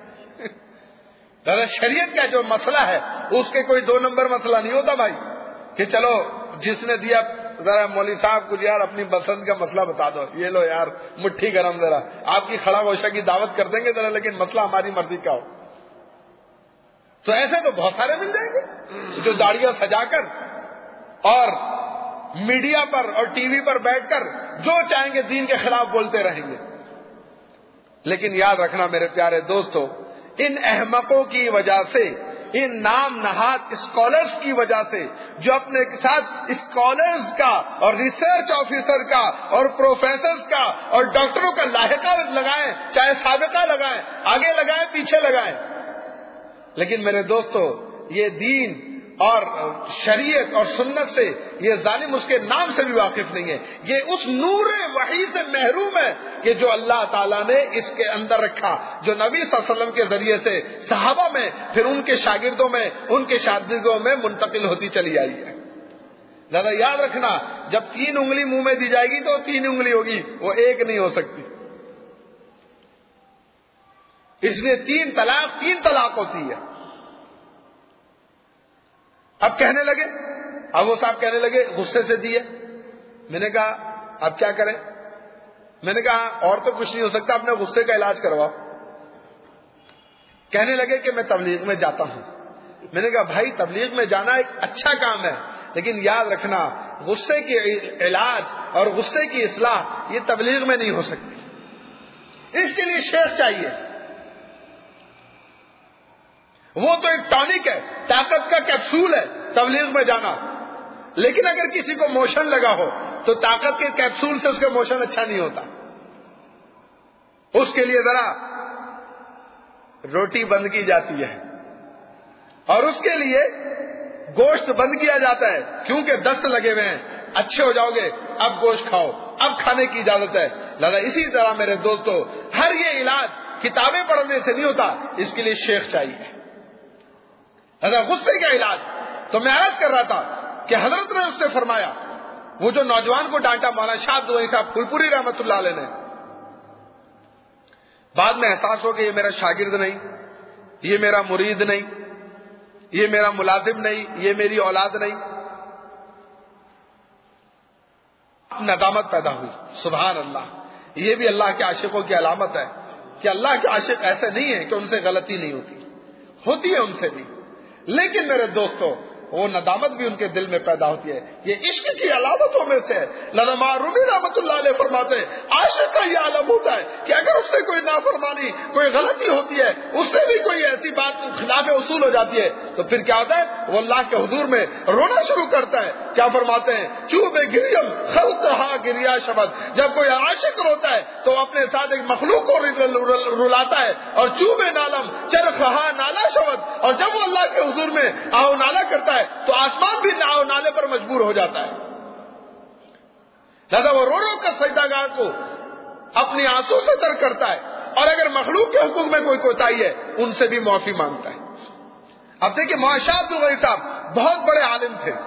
شریعت کا جو مسئلہ ہے اس کے کوئی 2 نمبر مسئلہ نہیں ہوتا بھائی کہ چلو جس نے دیا ذرا مولوی صاحب کچھ یار اپنی پسند کا مسئلہ بتا دو, یہ لو یار مٹھی گرم, ذرا آپ کی کھڑا گوشہ کی دعوت کر دیں گے ذرا, لیکن مسئلہ ہماری مرضی کا ہو. تو ایسے تو بہت سارے مل جائیں گے جو داڑیاں سجا کر اور میڈیا پر اور ٹی وی پر بیٹھ کر جو چاہیں گے دین کے خلاف بولتے رہیں گے. لیکن یاد رکھنا میرے پیارے دوستو, ان احمقوں کی وجہ سے, ان نام نہاد اسکالرز کی وجہ سے جو اپنے ساتھ اسکالرز کا اور ریسرچ آفیسر کا اور پروفیسرز کا اور ڈاکٹروں کا لاحقہ لگائیں, چاہے سابقہ لگائیں, آگے لگائیں پیچھے لگائیں, لیکن میرے دوستو یہ دین اور شریعت اور سنت سے یہ ظالم اس کے نام سے بھی واقف نہیں ہے. یہ اس نور وحی سے محروم ہے کہ جو اللہ تعالیٰ نے اس کے اندر رکھا, جو نبی صلی اللہ علیہ وسلم کے ذریعے سے صحابہ میں, پھر ان کے شاگردوں میں, ان کے شاگردوں میں منتقل ہوتی چلی آئی ہے. ذرا یاد رکھنا, جب 3 انگلی منہ میں دی جائے گی تو 3 انگلی ہوگی, وہ ایک نہیں ہو سکتی. اس لیے 3 طلاق ہوتی ہے. اب کہنے لگے, اب وہ صاحب کہنے لگے غصے سے دیے. میں نے کہا اب کیا کریں؟ میں نے کہا اور تو کچھ نہیں ہو سکتا, اپنے غصے کا علاج کرواؤ. کہنے لگے کہ میں تبلیغ میں جاتا ہوں. میں نے کہا بھائی تبلیغ میں جانا ایک اچھا کام ہے, لیکن یاد رکھنا غصے کے علاج اور غصے کی اصلاح یہ تبلیغ میں نہیں ہو سکتی. اس کے لیے شیخ چاہیے. وہ تو ایک ٹانک ہے, طاقت کا کیپسول ہے تبلیغ میں جانا, لیکن اگر کسی کو موشن لگا ہو تو طاقت کے کیپسول سے اس کا موشن اچھا نہیں ہوتا. اس کے لیے ذرا روٹی بند کی جاتی ہے اور اس کے لیے گوشت بند کیا جاتا ہے, کیونکہ دست لگے ہوئے ہیں, اچھے ہو جاؤ گے اب گوشت کھاؤ, اب کھانے کی اجازت ہے. لہذا اسی طرح میرے دوستو ہر یہ علاج کتابیں پڑھنے سے نہیں ہوتا, اس کے لیے شیخ چاہیے. غصے کا علاج تو میں عرض کر رہا تھا کہ حضرت نے اس سے فرمایا, وہ جو نوجوان کو ڈانٹا مولانا شاہ عبد الغنی صاحب پھول پوری رحمت اللہ علیہ نے, بعد میں احساس ہو کہ یہ میرا شاگرد نہیں, یہ میرا مرید نہیں, یہ میرا ملازم نہیں, یہ میری اولاد نہیں. ندامت پیدا ہوئی. سبحان اللہ, یہ بھی اللہ کے عاشقوں کی علامت ہے کہ اللہ کے عاشق ایسے نہیں ہیں کہ ان سے غلطی نہیں ہوتی ہے ان سے بھی, لیکن میرے دوستو وہ ندامت بھی ان کے دل میں پیدا ہوتی ہے. یہ عشق کی علامتوں میں سے ہے. لما رومی رحمۃ اللہ علیہ فرماتے ہیں عاشق کا یہ عالم ہوتا ہے کہ اگر اس سے کوئی نافرمانی, کوئی غلطی ہوتی ہے, اس سے بھی کوئی ایسی بات خلاف اصول ہو جاتی ہے, تو پھر کیا ہوتا ہے, وہ اللہ کے حضور میں رونا شروع کرتا ہے. کیا فرماتے ہیں, چوب گریم خلقہا گریا شبد. جب کوئی عاشق روتا ہے تو اپنے ساتھ ایک مخلوق کو رلاتا ہے, اور چوب نالم چرخہا نالا شبد. اور جب وہ اللہ کے حضور میں آؤ نالا کرتا ہے تو آسمان بھی آؤ نالے پر مجبور ہو جاتا ہے. لہذا وہ رو رو کر سجدہ گاہ کو اپنی آنسو سے تر کرتا ہے, اور اگر مخلوق کے حقوق میں کوئی کوتاہی ہے ان سے بھی معافی مانگتا ہے. اب دیکھیں مولانا شاہ عبد الغنی صاحب بہت بڑے عالم تھے.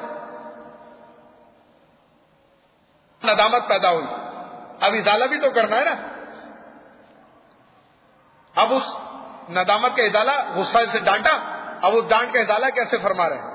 ندامت پیدا ہوئی, اب ازالہ بھی تو کرنا ہے نا. اب اس ندامت کا ازالہ, غصہ سے ڈانٹا, اب اس ڈانٹ کا ازالہ کیسے فرما رہے ہیں؟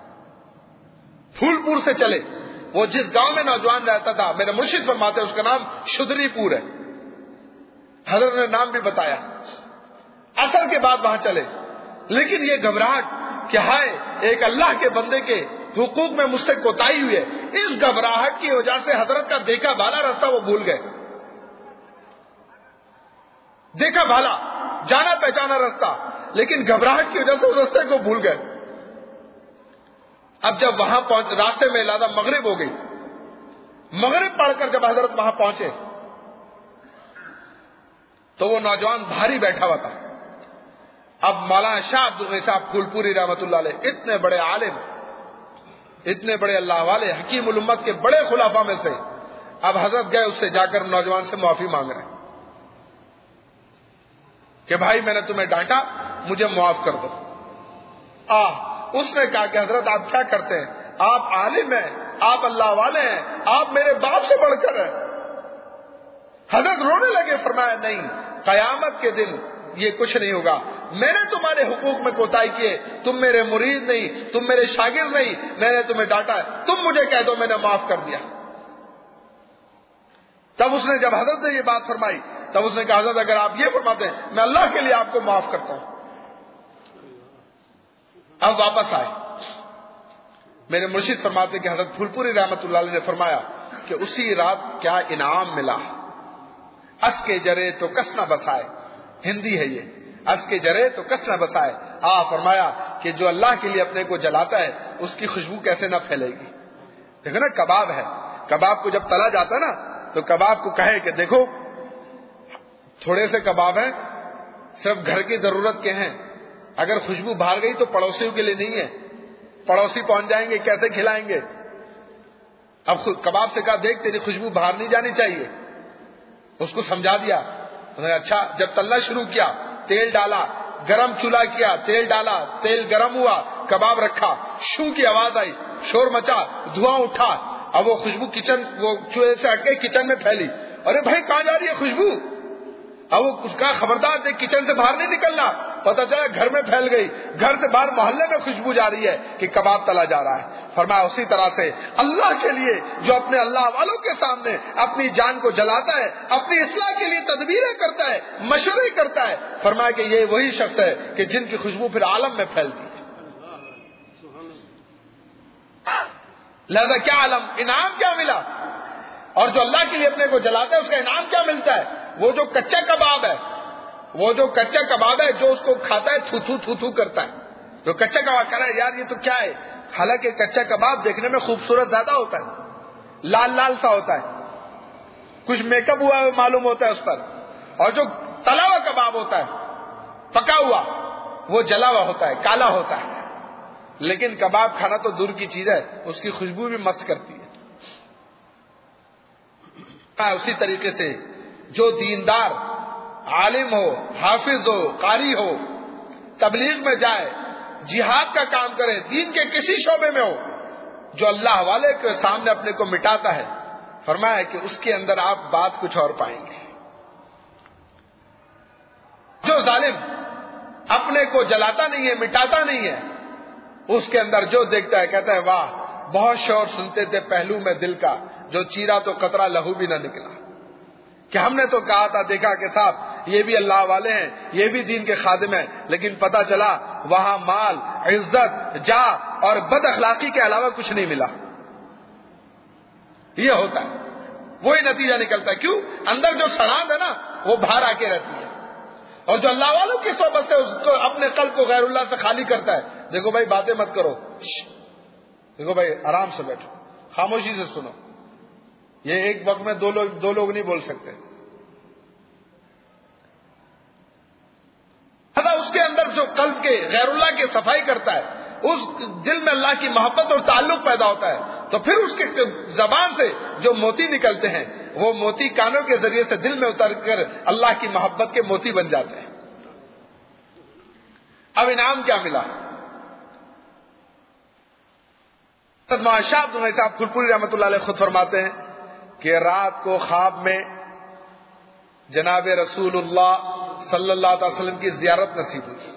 پھول پور سے چلے. وہ جس گاؤں میں نوجوان رہتا تھا, میرے مرشد فرماتے ہیں اس کا نام شدری پور ہے. حضرت نے نام بھی بتایا. اثر کے بعد وہاں چلے, لیکن یہ گھبراہٹ کہ ہائے ایک اللہ کے بندے کے حقوق میں مجھ سے کوتاہی ہوئی ہے, اس گھبراہٹ کی وجہ سے حضرت کا دیکھا بھالا راستہ وہ بھول گئے. دیکھا بھالا جانا پہچانا راستہ, لیکن گھبراہٹ کی وجہ سے اس راستے کو بھول گئے. اب جب وہاں پہنچ, راستے میں لہذا مغرب ہو گئی. مغرب پڑھ کر جب حضرت وہاں پہنچے تو وہ نوجوان بھاری بیٹھا ہوا تھا. اب مولانا شاہ عبد الغنی صاحب پھول پوری رحمت اللہ علیہ اتنے بڑے عالم, اتنے بڑے اللہ والے, حکیم الامت کے بڑے خلفاء میں سے, اب حضرت گئے اس سے جا کر نوجوان سے معافی مانگ رہے ہیں کہ بھائی میں نے تمہیں ڈانٹا, مجھے معاف کر دو. اس نے کہا کہ حضرت آپ کیا کرتے ہیں, آپ عالم ہیں, آپ اللہ والے ہیں, آپ میرے باپ سے بڑھ کر ہیں, رونے لگے. فرمایا نہیں, قیامت کے دن یہ کچھ نہیں ہوگا. میں نے تمہارے حقوق میں کوتاہی کیے, تم میرے مرید نہیں, تم میرے شاگرد نہیں, میں نے تمہیں ڈانٹا ہے, تم مجھے کہہ دو میں نے معاف کر دیا. تب اس نے, جب حضرت نے یہ بات فرمائی, تب اس نے کہا حضرت اگر آپ یہ فرماتے ہیں میں اللہ کے لیے آپ کو معاف کرتا ہوں. اب واپس آئے. میرے مرشد فرماتے کہ حضرت پھول پوری رحمت اللہ علیہ نے فرمایا کہ اسی رات کیا انعام ملا. اس کے جرے تو کس نہ بسائے, ہندی ہے یہ, اس کے جرے تو کس نہ بسائے. فرمایا کہ جو اللہ کے لیے اپنے کو جلاتا ہے اس کی خوشبو کیسے نہ پھیلے گی. دیکھو نا, کباب ہے, کباب کو جب تلا جاتا ہے نا تو کباب کو کہے کہ دیکھو تھوڑے سے کباب ہیں, صرف گھر کی ضرورت کے ہیں, اگر خوشبو باہر گئی تو پڑوسیوں کے لیے نہیں ہے, پڑوسی پہنچ جائیں گے, کیسے کھلائیں گے. اب کباب سے کہا دیکھ تیری خوشبو باہر نہیں جانی چاہیے. اس کو سمجھا دیا. اچھا, جب تلنا شروع کیا, تیل ڈالا, گرم چولہا کیا, تیل ڈالا, تیل گرم ہوا, کباب رکھا, شو کی آواز آئی, شور مچا, دھواں اٹھا. اب وہ خوشبو کچن, وہ چولہے سے ہٹ کے کچن میں پھیلی. ارے بھائی کہاں جا رہی ہے خوشبو؟ اب وہ اس کا خبردار دیکھ, کچن سے باہر نہیں نکلنا. پتہ چلا گھر میں پھیل گئی, گھر سے باہر محلے میں خوشبو جا رہی ہے کہ کباب تلا جا رہا ہے. فرمایا اسی طرح سے اللہ کے لیے جو اپنے اللہ والوں کے سامنے اپنی جان کو جلاتا ہے, اپنی اصلاح کے لیے تدبیریں کرتا ہے, مشورے کرتا ہے, فرمایا کہ یہ وہی شخص ہے کہ جن کی خوشبو پھر عالم میں پھیلتی ہے. لہذا کیا عالم, انعام کیا ملا؟ اور جو اللہ کے لیے اپنے کو جلاتا ہے اس کا انعام کیا ملتا ہے؟ وہ جو کچا کباب ہے, وہ جو کچا کباب ہے جو اس کو کھاتا ہے تھو تھو تھو تھو کرتا ہے. جو کچا کباب کہہ رہا ہے یار یہ تو کیا ہے, حالانکہ کچا کباب دیکھنے میں خوبصورت زیادہ ہوتا ہے, لال لال سا ہوتا ہے, کچھ میک اپ ہوا معلوم ہوتا ہے اس پر. اور جو تلا ہوا کباب ہوتا ہے, پکا ہوا, وہ جلا ہوا ہوتا ہے, کالا ہوتا ہے. لیکن کباب کھانا تو دور کی چیز ہے, اس کی خوشبو بھی مست کرتی ہے. اسی طریقے سے جو دیندار عالم ہو, حافظ ہو, قاری ہو, تبلیغ میں جائے, جہاد کا کام کرے, دین کے کسی شعبے میں ہو, جو اللہ والے کے سامنے اپنے کو مٹاتا ہے, فرمایا کہ اس کے اندر آپ بات کچھ اور پائیں گے. جو ظالم اپنے کو جلاتا نہیں ہے, مٹاتا نہیں ہے, اس کے اندر جو دیکھتا ہے کہتا ہے واہ بہت شور سنتے تھے پہلو میں دل کا, جو چیرا تو قطرہ لہو بھی نہ نکلا. کہ ہم نے تو کہا تھا, دیکھا کہ صاحب یہ بھی اللہ والے ہیں, یہ بھی دین کے خادم ہیں, لیکن پتا چلا وہاں مال, عزت, جاہ اور بد اخلاقی کے علاوہ کچھ نہیں ملا. یہ ہوتا ہے, وہی نتیجہ نکلتا ہے. کیوں؟ اندر جو سڑاند ہے نا وہ باہر آ کے رہتی ہے. اور جو اللہ والوں کی صحبت سے اس کو اپنے قلب کو غیر اللہ سے خالی کرتا ہے, دیکھو بھائی باتیں مت کرو, دیکھو بھائی آرام سے بیٹھو, خاموشی سے سنو, یہ ایک وقت میں دو لوگ نہیں بول سکتے. اس کے اندر جو قلب کے غیر اللہ کی صفائی کرتا ہے, اس دل میں اللہ کی محبت اور تعلق پیدا ہوتا ہے, تو پھر اس کے زبان سے جو موتی نکلتے ہیں وہ موتی کانوں کے ذریعے سے دل میں اتر کر اللہ کی محبت کے موتی بن جاتے ہیں. اب انعام کیا ملا؟ شاہ عبد الغنی صاحب پھول پوری رحمۃ اللہ علیہ خود فرماتے ہیں کہ رات کو خواب میں جناب رسول اللہ صلی اللہ علیہ وسلم کی زیارت نصیب ہوئی,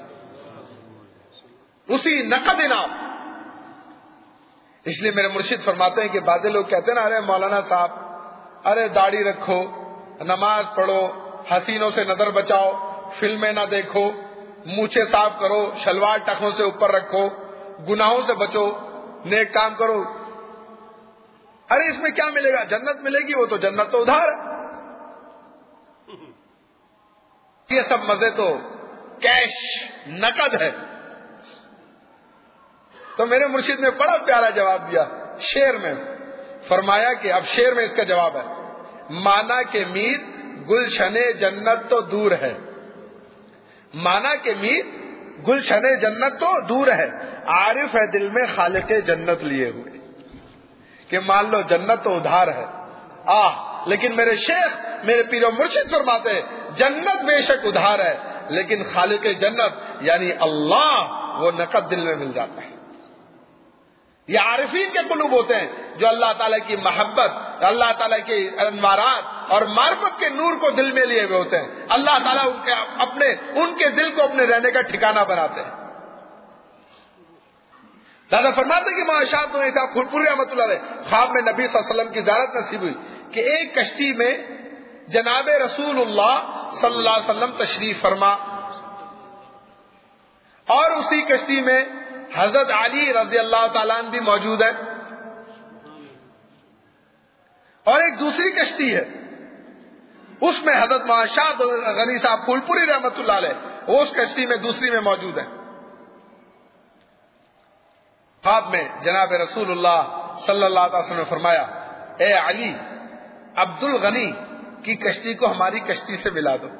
اسی نقد انعام. اس لیے میرے مرشد فرماتے ہیں کہ بعض لوگ کہتے ہیں نا, ارے مولانا صاحب, ارے داڑھی رکھو, نماز پڑھو, حسینوں سے نظر بچاؤ, فلمیں نہ دیکھو, مونچھیں صاف کرو, شلوار ٹخنوں سے اوپر رکھو, گناہوں سے بچو, نیک کام کرو. ارے اس میں کیا ملے گا؟ جنت ملے گی, وہ تو جنت تو ادھار ہے. یہ سب مزے تو کیش نقد ہے. تو میرے مرشد نے بڑا پیارا جواب دیا شعر میں. فرمایا کہ اب شعر میں اس کا جواب ہے, مانا کہ میر گلشن جنت تو دور ہے, مانا کہ میر گلشن جنت تو دور ہے, عارف ہے دل میں خالق جنت لیے ہوئے. کہ مان لو جنت تو ادھار ہے, لیکن میرے شیخ میرے پیر و مرشد فرماتے ہیں جنت بے شک ادھار ہے, لیکن خالق جنت یعنی اللہ وہ نقد دل میں مل جاتا ہے. یہ عارفین کے قلوب ہوتے ہیں جو اللہ تعالیٰ کی محبت، اللہ تعالیٰ کے انوارات اور معرفت کے نور کو دل میں لیے ہوئے ہوتے ہیں. اللہ تعالیٰ ان کے دل کو اپنے رہنے کا ٹھکانہ بناتے ہیں. دادا فرماتے ہیں کہ معاشات صاحب پھولپوری رحمۃ اللہ علیہ خواب میں نبی صلی اللہ علیہ وسلم کی زیارت نصیب ہوئی کہ ایک کشتی میں جناب رسول اللہ صلی اللہ علیہ وسلم تشریف فرما، اور اسی کشتی میں حضرت علی رضی اللہ تعالیٰ عنہ بھی موجود ہے، اور ایک دوسری کشتی ہے اس میں حضرت معاشات غنی صاحب پھولپوری رحمۃ اللہ علیہ وہ اس کشتی میں دوسری میں موجود ہے. خواب میں جناب رسول اللہ صلی اللہ علیہ وسلم نے فرمایا، اے علی، عبد الغنی کی کشتی کو ہماری کشتی سے ملا دو.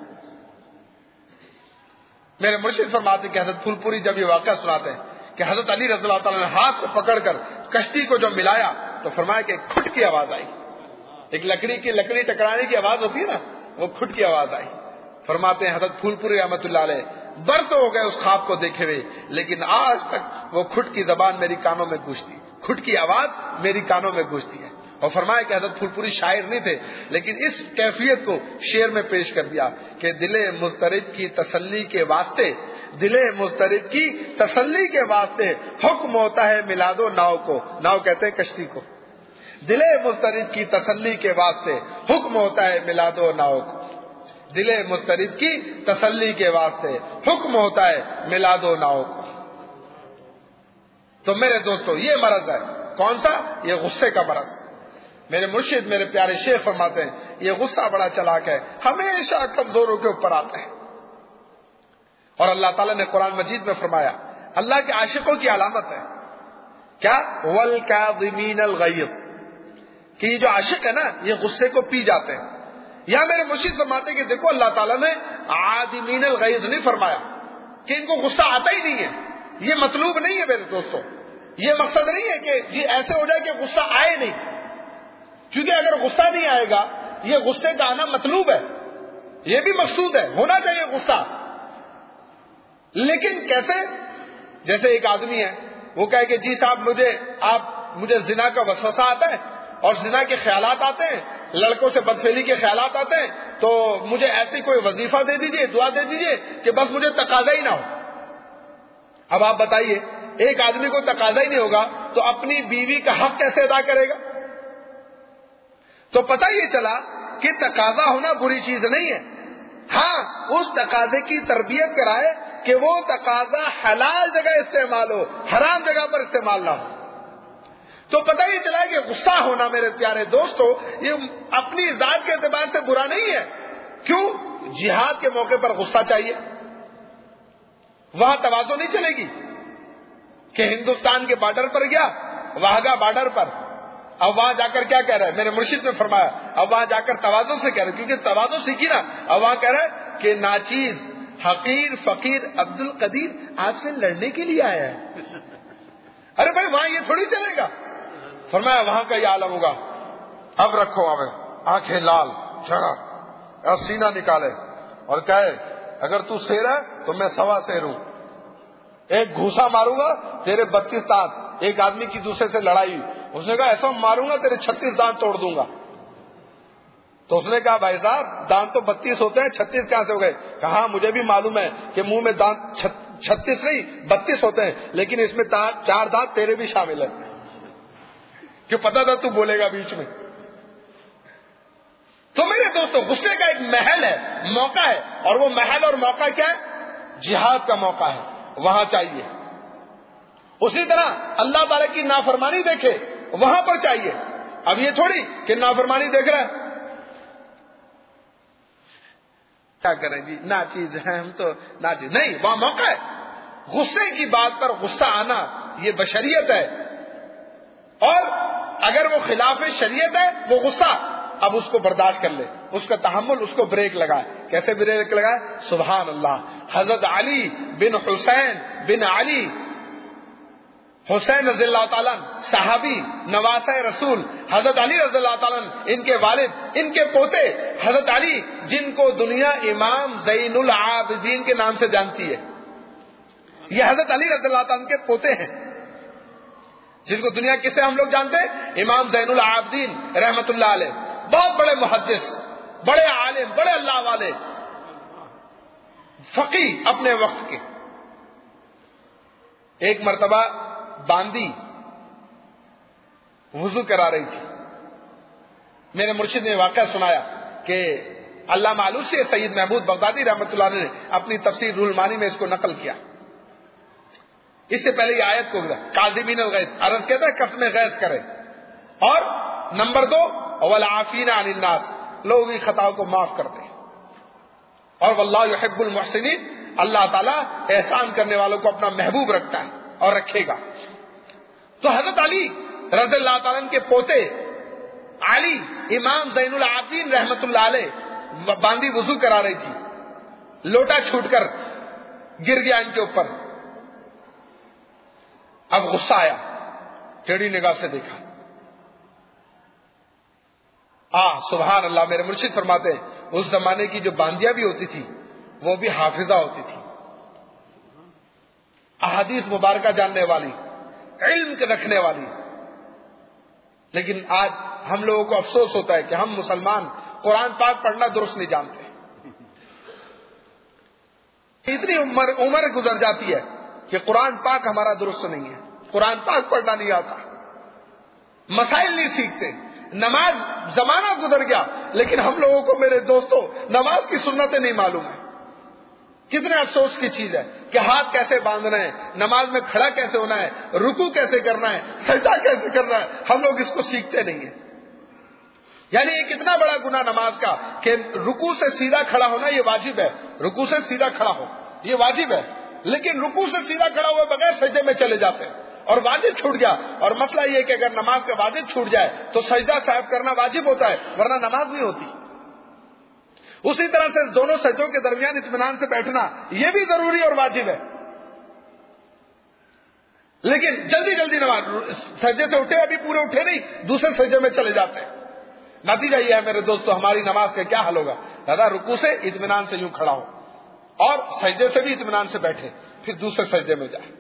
میرے مرشد فرماتے کہ حضرت پھولپوری جب یہ واقعہ سناتے ہیں کہ حضرت علی رضی اللہ تعالیٰ نے ہاتھ سے پکڑ کر کشتی کو جو ملایا تو فرمایا کہ کھٹ کی آواز آئی. ایک لکڑی ٹکرانے کی آواز ہوتی ہے نا، وہ کھٹ کی آواز آئی. فرماتے ہیں حضرت پھولپوری رحمۃ اللہ علیہ برس ہو گئے اس خواب کو دیکھے ہوئے، لیکن آج تک وہ کھٹ کی زبان میری کانوں میں گونجتی، کھٹ کی آواز میری کانوں میں گونجتی ہے. اور فرمایا کہ حضرت پھولپوری شاعر نہیں تھے، لیکن اس کیفیت کو شعر میں پیش کر دیا کہ دل مضطرب کی تسلی کے واسطے، دل مضطرب کی تسلی کے واسطے حکم ہوتا ہے ملا دو ناؤ کو. ناؤ کہتے ہیں کشتی کو. دل مضطرب کی تسلی کے واسطے حکم ہوتا ہے ملا دو ناؤ کو. دل مضطرب کی تسلی کے واسطے حکم ہوتا ہے ملا دو ناؤ کو. تو میرے دوستو یہ مرض ہے. کون سا؟ یہ غصے کا مرض. میرے مرشد میرے پیارے شیخ فرماتے ہیں یہ غصہ بڑا چلاک ہے، ہمیشہ کمزوروں کے اوپر آتا ہے. اور اللہ تعالیٰ نے قرآن مجید میں فرمایا اللہ کے عاشقوں کی علامت ہے کیا؟ وَالْكَاظِمِينَ الْغَيْظَ، کہ یہ جو عاشق ہے نا یہ غصے کو پی جاتے ہیں. یا میرے مرشد فرماتے ہیں کہ دیکھو اللہ تعالیٰ نے عادمین الغیظ نہیں فرمایا کہ ان کو غصہ آتا ہی نہیں ہے. یہ مطلوب نہیں ہے میرے دوستو، یہ مقصد نہیں ہے کہ جی ایسے ہو جائے کہ غصہ آئے نہیں، کیونکہ اگر غصہ نہیں آئے گا یہ غصے کا آنا مطلوب ہے، یہ بھی مقصود ہے، ہونا چاہیے غصہ. لیکن کیسے؟ جیسے ایک آدمی ہے وہ کہے کہ جی صاحب مجھے زنا کا وسوسہ آتا ہے اور زنا کے خیالات آتے ہیں، لڑکوں سے بدفعلی کے خیالات آتے ہیں، تو مجھے ایسی کوئی وظیفہ دے دیجئے، دعا دے دیجئے کہ بس مجھے تقاضا ہی نہ ہو. اب آپ بتائیے ایک آدمی کو تقاضا ہی نہیں ہوگا تو اپنی بیوی کا حق کیسے ادا کرے گا؟ تو پتہ یہ چلا کہ تقاضا ہونا بری چیز نہیں ہے. ہاں اس تقاضے کی تربیت کرائے کہ وہ تقاضا حلال جگہ استعمال ہو، حرام جگہ پر استعمال نہ ہو. تو پتہ یہ چلا کہ غصہ ہونا میرے پیارے دوستو یہ اپنی ذات کے اعتبار سے برا نہیں ہے. کیوں؟ جہاد کے موقع پر غصہ چاہیے، وہاں تواضع نہیں چلے گی. کہ ہندوستان کے بارڈر پر گیا، واہگہ بارڈر پر، اب وہاں جا کر کیا کہہ رہا ہے؟ میرے مرشد نے فرمایا اب وہاں جا کر تواضع سے کہہ رہے، کیونکہ تواضع سیکھی نا. اب وہاں کہہ رہا ہے کہ ناچیز حقیر فقیر عبد القدیر آپ سے لڑنے کے لیے آیا ہے. ارے بھائی وہاں یہ تھوڑی چلے گا. فرمایا وہاں کا یہ عالم ہوگا، اب رکھو اب آنکھیں لال چڑھا اور سینہ نکالے اور کہے اگر تو شیر ہے تو میں 1.25 شیر ہوں، ایک گھوسا ماروں گا تیرے 32 دانت. ایک آدمی کی دوسرے سے لڑائی، اس نے کہا ایسا ماروں گا تیرے 36 دانت توڑ دوں گا. تو اس نے کہا بھائی صاحب دانت تو 32 ہوتے ہیں، 36 کہاں سے ہو گئے؟ کہا مجھے بھی معلوم ہے کہ منہ میں دانت 36 نہیں 32 ہوتے ہیں، لیکن اس میں 4 دانت تیرے بھی شامل ہیں. کہ پتا تھا تو بولے گا بیچ میں. تو میرے دوستو غصے کا ایک محل ہے، موقع ہے، اور وہ محل اور موقع کیا ہے؟ جہاد کا موقع ہے، وہاں چاہیے. اسی طرح اللہ تعالیٰ کی نافرمانی دیکھے وہاں پر چاہیے. اب یہ تھوڑی کہ نافرمانی دیکھ رہا ہے کیا کریں جی ناچیز ہیں ہم تو ناچیز نہیں، وہاں موقع ہے. غصے کی بات پر غصہ آنا یہ بشریت ہے، اور اگر وہ خلاف شریعت ہے وہ غصہ اب اس کو برداشت کر لے، اس کا تحمل، اس کو بریک لگائے. کیسے بریک لگائے؟ سبحان اللہ. حضرت علی بن حسین بن علی حسین رضی اللہ تعالیٰ صحابی نواسہ رسول حضرت علی رضی اللہ تعالیٰ، ان کے والد، ان کے پوتے حضرت علی، جن کو دنیا امام زین العابدین کے نام سے جانتی ہے، یہ حضرت علی رضی اللہ تعالیٰ کے پوتے ہیں. جن کو دنیا کسے ہم لوگ جانتے ہیں؟ امام زین العابدین رحمت اللہ علیہ، بہت بڑے محدث، بڑے عالم، بڑے اللہ والے، فقیہ اپنے وقت کے۔ ایک مرتبہ باندی وضو کرا رہی تھی، میرے مرشد نے واقعہ سنایا کہ علامہ آلوسی سید محمود بغدادی رحمۃ اللہ علیہ نے اپنی تفسیر روح المعانی میں اس کو نقل کیا۔ اس سے پہلے یہ آیت کو کاظمین الغیظ، عرض کہتا ہے قسم غیظ کرے، اور نمبر 2 والعافین عن الناس، لوگوں کی خطاؤں کو معاف کر دے، اور واللہ یحب المحسنین، اللہ تعالیٰ احسان کرنے والوں کو اپنا محبوب رکھتا ہے اور رکھے گا۔ تو حضرت علی رضی اللہ تعالیٰ عنہ کے پوتے علی امام زین العابدین رحمت اللہ علیہ باندی وضو کرا رہی تھی، لوٹا چھوٹ کر گر گیا ان کے اوپر۔ اب غصہ آیا، ٹیڑھی نگاہ سے دیکھا، سبحان اللہ، میرے مرشد فرماتے ہیں اس زمانے کی جو باندیاں بھی ہوتی تھی وہ بھی حافظہ ہوتی تھی، احادیث مبارکہ جاننے والی، علم کے رکھنے والی۔ لیکن آج ہم لوگوں کو افسوس ہوتا ہے کہ ہم مسلمان قرآن پاک پڑھنا درست نہیں جانتے، اتنی عمر گزر جاتی ہے کہ قرآن پاک ہمارا درست نہیں ہے، قرآن پاک پڑھنا نہیں آتا، مسائل نہیں سیکھتے، نماز زمانہ گزر گیا لیکن ہم لوگوں کو میرے دوستوں نماز کی سنتیں نہیں معلوم ہے۔ کتنے افسوس کی چیز ہے کہ ہاتھ کیسے باندھنا ہے، نماز میں کھڑا کیسے ہونا ہے، رکوع کیسے کرنا ہے، سجدہ کیسے کرنا ہے، ہم لوگ اس کو سیکھتے نہیں ہیں۔ یعنی یہ کتنا بڑا گناہ نماز کا کہ رکوع سے سیدھا کھڑا ہونا یہ واجب ہے، رکوع سے سیدھا کھڑا ہو یہ واجب ہے، لیکن رکوع سے سیدھا کھڑا ہوئے بغیر سجدے میں چلے جاتے ہیں اور واجب چھوٹ گیا۔ اور مسئلہ یہ کہ اگر نماز کا واجب چھوٹ جائے تو سجدہ صاحب کرنا واجب ہوتا ہے، ورنہ نماز نہیں ہوتی۔ اسی طرح سے دونوں سجدوں کے درمیان اطمینان سے بیٹھنا یہ بھی ضروری اور واجب ہے، لیکن جلدی جلدی نماز، سجدے سے اٹھے ابھی پورے اٹھے نہیں، دوسرے سجدے میں چلے جاتے ہیں۔ نتیجہ یہ ہے میرے دوستو ہماری نماز کا کیا حل ہوگا؟ دادا رکوع سے اطمینان سے یوں کھڑا ہو اور سجدے سے بھی اطمینان سے بیٹھے، پھر دوسرے سجدے میں جائے۔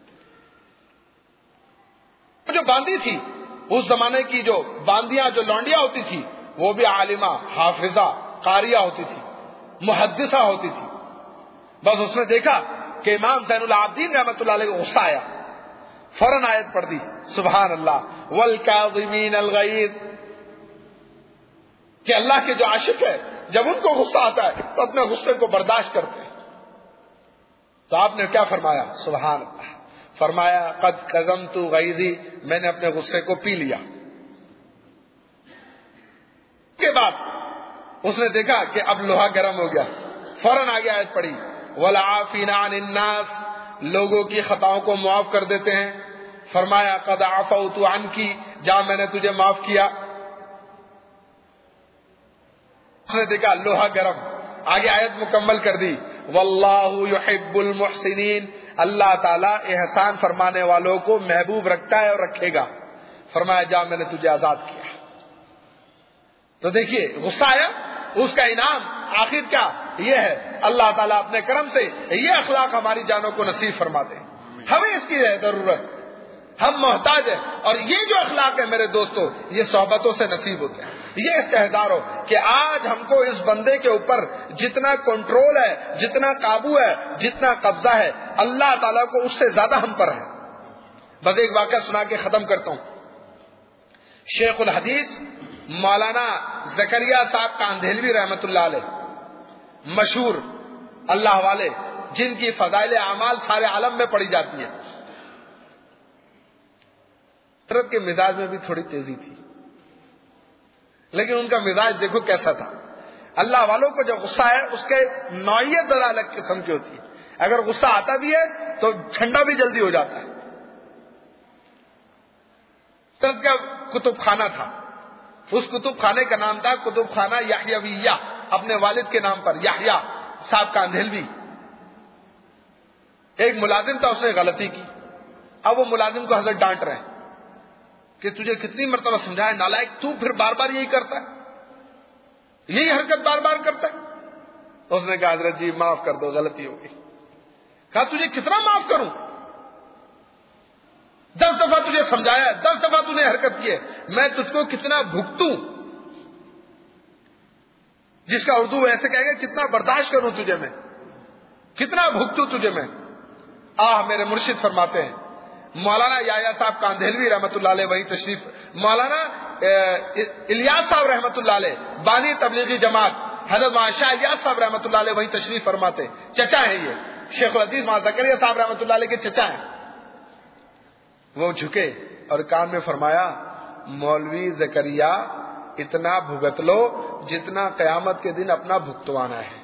جو باندی تھی اس زمانے کی، جو باندیاں جو لونڈیاں ہوتی تھی وہ بھی عالمہ، حافظہ، قاریہ ہوتی تھی، محدثہ ہوتی تھی۔ بس اس نے دیکھا کہ امام زین العابدین رحمت اللہ علیہ کو غصہ آیا، فوراً آیت پڑھ دی، سبحان اللہ، والکاظمین الغیظ، کہ اللہ کے جو عاشق ہے جب ان کو غصہ آتا ہے تو اپنے غصے کو برداشت کرتے ہیں۔ تو آپ نے کیا فرمایا؟ سبحان اللہ، فرمایا قد قذمت غیظی، میں نے اپنے غصے کو پی لیا۔ کے بعد اس نے دیکھا کہ اب لوہا گرم ہو گیا، فوراً آگے آیت پڑھی، والعافین عن الناس، لوگوں کی خطاؤں کو معاف کر دیتے ہیں۔ فرمایا قد عفوت عنکی، جا میں نے تجھے معاف کیا۔ اس نے دیکھا لوہا گرم، آگے آیت مکمل کر دی، واللہ یحب المحسنین، اللہ تعالیٰ احسان فرمانے والوں کو محبوب رکھتا ہے اور رکھے گا۔ فرمایا جا میں نے تجھے آزاد کیا۔ تو دیکھیے غصہ آیا، اس کا انعام آخر کیا یہ ہے، اللہ تعالیٰ اپنے کرم سے یہ اخلاق ہماری جانوں کو نصیب فرما دے۔ ہمیں اس کی ہے ضرورت، ہم محتاج ہیں، اور یہ جو اخلاق ہے میرے دوستو یہ صحبتوں سے نصیب ہوتے ہیں۔ یہ استحضار ہو کہ آج ہم کو اس بندے کے اوپر جتنا کنٹرول ہے، جتنا قابو ہے، جتنا قبضہ ہے، اللہ تعالیٰ کو اس سے زیادہ ہم پر ہے۔ بس ایک واقعہ سنا کے ختم کرتا ہوں۔ شیخ الحدیث مولانا زکریا صاحب کاندھیلوی رحمت اللہ علیہ، مشہور اللہ والے جن کی فضائل اعمال سارے عالم میں پڑھی جاتی ہے، حضرت کے مزاج میں بھی تھوڑی تیزی تھی، لیکن ان کا مزاج دیکھو کیسا تھا۔ اللہ والوں کو جب غصہ ہے اس کے نوعیت ذرا الگ قسم کی ہوتی ہے، اگر غصہ آتا بھی ہے تو ٹھنڈا بھی جلدی ہو جاتا ہے۔ حضرت کا کتب خانہ تھا، اس کتب خانے کا نام تھا کتب خانہ یحیویہ، اپنے والد کے نام پر، یحییٰ صاحب کاندھیلوی۔ ایک ملازم تھا، اس نے غلطی کی، اب وہ ملازم کو حضرت ڈانٹ رہے ہیں کہ تجھے کتنی مرتبہ سمجھایا نالائق، تو پھر بار بار یہی کرتا ہے، یہی حرکت بار بار کرتا ہے۔ اس نے کہا حضرت جی معاف کر دو، غلطی ہو گئی۔ کہا تجھے کتنا معاف کروں، 10 دفعہ تجھے سمجھایا، 10 دفعہ تُو نے حرکت کی ہے، میں تجھ کو کتنا بھگتوں، جس کا اردو ایسے کہے گا کتنا برداشت کروں تجھے میں، کتنا بھگتوں تجھے میں۔ میرے مرشد فرماتے ہیں، مولانا یحییٰ صاحب کاندھیلوی رحمۃ اللہ علیہ وہی تشریف، مولانا الیاس صاحب رحمۃ اللہ علیہ بانی تبلیغی جماعت، حضرت شاہ الیاس صاحب رحمۃ اللہ علیہ وہی تشریف فرماتے، چچا ہیں یہ، شیخ الحدیث مولانا زکریا صاحب رحمۃ اللہ علیہ کے چچا ہیں۔ وہ جھکے اور کان میں فرمایا، مولوی زکریا اتنا بھگت لو جتنا قیامت کے دن اپنا بھگتوانا ہے۔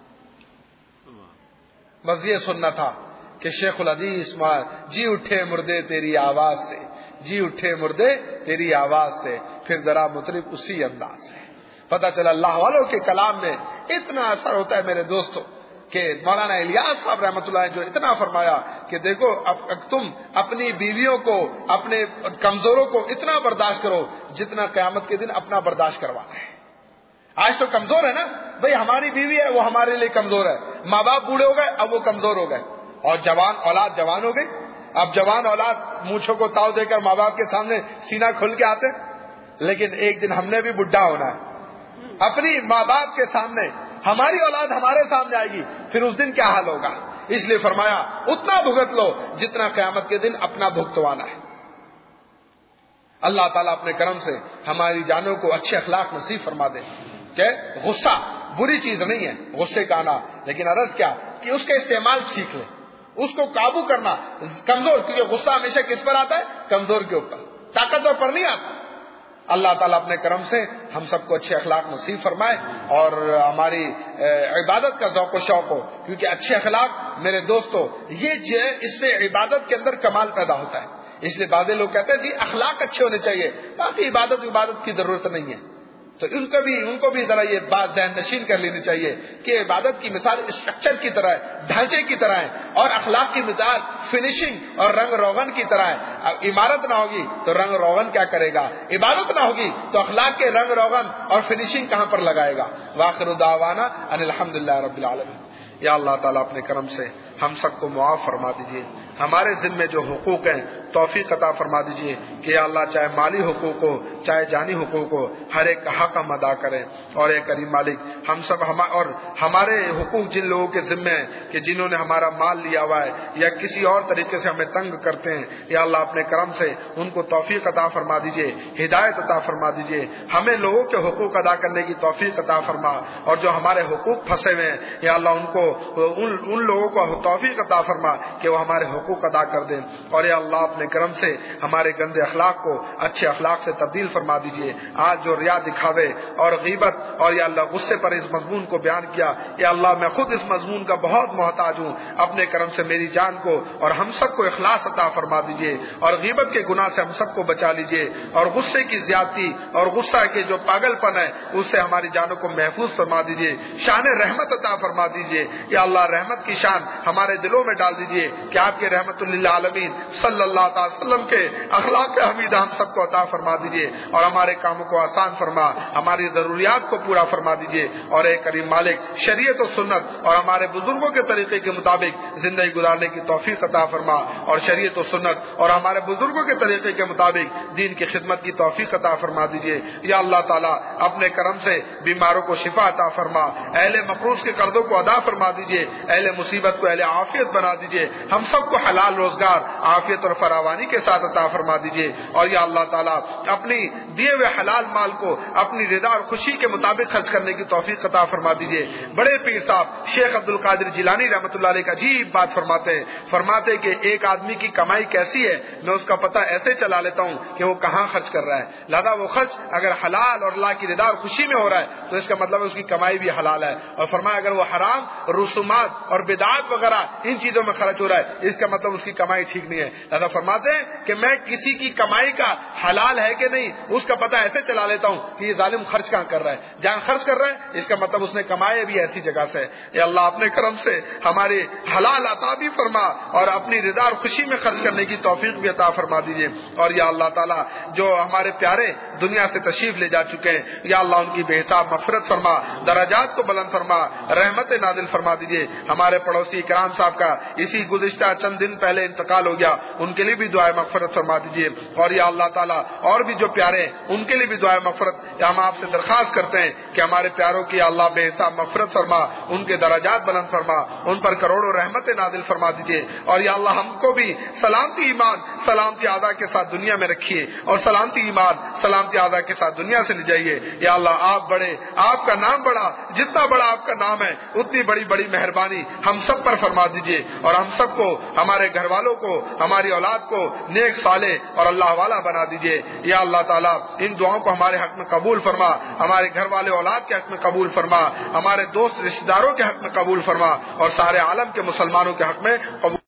بس یہ سننا تھا کہ شیخ الحدیث جی اٹھے مردے تیری آواز سے، جی اٹھے مردے تیری آواز سے، پھر ذرا مطرب اسی انداز سے۔ پتہ چلا اللہ والوں کے کلام میں اتنا اثر ہوتا ہے میرے دوستوں، کہ مولانا الیاس صاحب رحمۃ اللہ جو اتنا فرمایا کہ دیکھو تم اپنی بیویوں کو، اپنے کمزوروں کو اتنا برداشت کرو جتنا قیامت کے دن اپنا برداشت کروانا ہے۔ آج تو کمزور ہے نا بھئی، ہماری بیوی ہے وہ ہمارے لیے کمزور ہے، ماں باپ بوڑھے ہو گئے اب وہ کمزور ہو گئے، اور جوان اولاد جوان ہو گئی، اب جوان اولاد مونچھوں کو تاؤ دے کر ماں باپ کے سامنے سینہ کھل کے آتے، لیکن ایک دن ہم نے بھی بڈھا ہونا ہے، اپنی ماں باپ کے سامنے ہماری اولاد ہمارے سامنے آئے گی، پھر اس دن کیا حال ہوگا؟ اس لیے فرمایا اتنا بھگت لو جتنا قیامت کے دن اپنا بھگتوانا ہے۔ اللہ تعالیٰ اپنے کرم سے ہماری جانوں کو اچھے اخلاق نصیب فرما دے، کہ غصہ بری چیز نہیں ہے، غصے کا آنا، لیکن عرض کیا کہ اس کا استعمال سیکھ لیں، اس کو قابو کرنا۔ کمزور، کیونکہ غصہ ہمیشہ کس پر آتا ہے؟ کمزور کے اوپر، طاقتور پر نہیں آتا۔ اللہ تعالیٰ اپنے کرم سے ہم سب کو اچھے اخلاق نصیب فرمائے اور ہماری عبادت کا ذوق و شوق ہو، کیونکہ اچھے اخلاق میرے دوستو یہ جو ہے اس سے عبادت کے اندر کمال پیدا ہوتا ہے۔ اس لیے بعض لوگ کہتے ہیں جی اخلاق اچھے ہونے چاہیے، باقی عبادت کی ضرورت نہیں ہے، تو ان کو بھی ذرا یہ بات ذہن نشین کر لینی چاہیے کہ عبادت کی مثال اسٹرکچر کی طرح ہے، ڈھانچے کی طرح ہے، اور اخلاق کی مثال فنیشنگ اور رنگ روغن کی طرح ہے۔ عمارت نہ ہوگی تو رنگ روغن کیا کرے گا؟ عبادت نہ ہوگی تو اخلاق کے رنگ روغن اور فنیشنگ کہاں پر لگائے گا؟ وآخر دعوانا ان الحمدللہ رب العالمین۔ یا اللہ تعالیٰ اپنے کرم سے ہم سب کو معاف فرما دیجیے، ہمارے ذمے جو حقوق ہیں توفیق عطا فرما دیجیے کہ یا اللہ چاہے مالی حقوق ہو چاہے جانی حقوق ہو، ہر ایک کا حق ہم ادا کریں۔ اور اے کریم مالک، ہم سب اور ہمارے حقوق جن لوگوں کے ذمے ہیں کہ جنہوں نے ہمارا مال لیا ہوا ہے یا کسی اور طریقے سے ہمیں تنگ کرتے ہیں، یا اللہ اپنے کرم سے ان کو توفیق عطا فرما دیجیے، ہدایت عطا فرما دیجیے، ہمیں لوگوں کے حقوق ادا کرنے کی توفیق عطا فرما، اور جو ہمارے حقوق پھنسے ہوئے ہیں یا اللہ ان لوگوں کو توفیق عطا فرما کہ وہ ہمارے حقوق ادا کر دیں، اور یا اللہ اپنے کرم سے ہمارے گندے اخلاق کو اچھے اخلاق سے تبدیل فرما دیجیے۔ آج جو ریا دکھاوے اور غیبت اور یا اللہ غصے پر اس مضمون کو بیان کیا، یا اللہ میں خود اس مضمون کا بہت محتاج ہوں، اپنے کرم سے میری جان کو اور ہم سب کو اخلاص عطا فرما دیجیے، اور غیبت کے گناہ سے ہم سب کو بچا لیجیے، اور غصے کی زیادتی اور غصہ کے جو پاگل پن ہے اس سے ہماری جانوں کو محفوظ فرما دیجیے، شان رحمت عطا فرما دیجیے۔ یا اللہ رحمت کی شان ہمارے دلوں میں ڈال دیجیے کہ آپ کے رحمت للعالمین صلی اللہ تعالی وسلم کے اخلاق حمیدہ ہم سب کو عطا فرما دیجیے، اور ہمارے کاموں کو آسان فرما، ہماری ضروریات کو پورا فرما دیجیے، اور اے کریم مالک شریعت و سنت اور ہمارے بزرگوں کے طریقے کے مطابق زندگی گزارنے کی توفیق عطا فرما، اور شریعت و سنت اور ہمارے بزرگوں کے طریقے کے مطابق دین کی خدمت کی توفیق عطا فرما دیجیے۔ یا اللہ تعالیٰ اپنے کرم سے بیماروں کو شفا عطا فرما، اہل مقروض کے قرضوں کو ادا فرما دیجیے، اہل مصیبت کو اہل عافیت بنا دیجیے، ہم سب کو حلال روزگار عافیت اور فراوانی کے ساتھ عطا فرما دیجیے، اور یا اللہ تعالیٰ اپنی دیے ہوئے حلال مال کو اپنی رضا اور خوشی کے مطابق خرچ کرنے کی توفیق عطا فرما دیجیے۔ بڑے پیر صاحب شیخ عبد القادر جیلانی رحمۃ اللہ علیہ کا عجیب بات فرماتے کہ ایک آدمی کی کمائی کیسی ہے میں اس کا پتہ ایسے چلا لیتا ہوں کہ وہ کہاں خرچ کر رہا ہے، لہذا وہ خرچ اگر حلال اور اللہ کی رضا اور خوشی میں ہو رہا ہے تو اس کا مطلب ہے اس کی کمائی بھی حلال ہے، اور فرمایا اگر وہ حرام رسومات اور بدعات وغیرہ ان چیزوں میں خرچ ہو رہا ہے اس کا مطلب اس کی کمائی ٹھیک نہیں ہے۔ لہذا فرماتے ہیں کہ میں کسی کی کمائی کا حلال ہے کہ نہیں اس کا پتہ ایسے چلا لیتا ہوں کہ یہ ظالم خرچ کہاں کر رہا ہے، جہاں خرچ کر رہا ہے اس کا مطلب اس نے کمائے بھی ایسی جگہ سے۔ اے اللہ اپنے کرم سے ہمارے حلال عطا بھی فرما اور اپنی رضا اور خوشی میں خرچ کرنے کی توفیق بھی عطا فرما دیجیے، اور یا اللہ تعالیٰ جو ہمارے پیارے دنیا سے تشریف لے جا چکے ہیں یا اللہ ان کی بے حساب مغفرت فرما، درجات کو بلند فرما، رحمت نازل فرما دیجیے۔ ہمارے پڑوسی کرام صاحب کا اسی گزشتہ چند دن پہلے انتقال ہو گیا، ان کے لیے بھی دعائے مغفرت فرما دیجیے، اور یا اللہ تعالیٰ اور بھی جو پیارے ہیں ان کے لیے بھی دعائے مغفرت ہم آپ سے درخواست کرتے ہیں کہ ہمارے پیاروں کی اللہ بے حساب مغفرت فرما، ان کے درجات بلند فرما، ان پر کروڑوں رحمتیں نازل فرما دیجیے، اور یا اللہ ہم کو بھی سلامتی ایمان سلامتی اعضاء کے ساتھ دنیا میں رکھیے، اور سلامتی ایمان سلامتی اعضاء کے ساتھ دنیا سے لے جائیے۔ یا اللہ آپ بڑے، آپ کا نام بڑا، جتنا بڑا آپ کا نام ہے اتنی بڑی بڑی مہربانی ہم سب پر فرما دیجیے، اور ہم سب کو، ہمارے گھر والوں کو، ہماری اولاد کو نیک صالح اور اللہ والا بنا دیجیے۔ یا اللہ تعالیٰ ان دعاؤں کو ہمارے حق میں قبول فرما، ہمارے گھر والے اولاد کے حق میں قبول فرما، ہمارے دوست رشتہ داروں کے حق میں قبول فرما، اور سارے عالم کے مسلمانوں کے حق میں قبول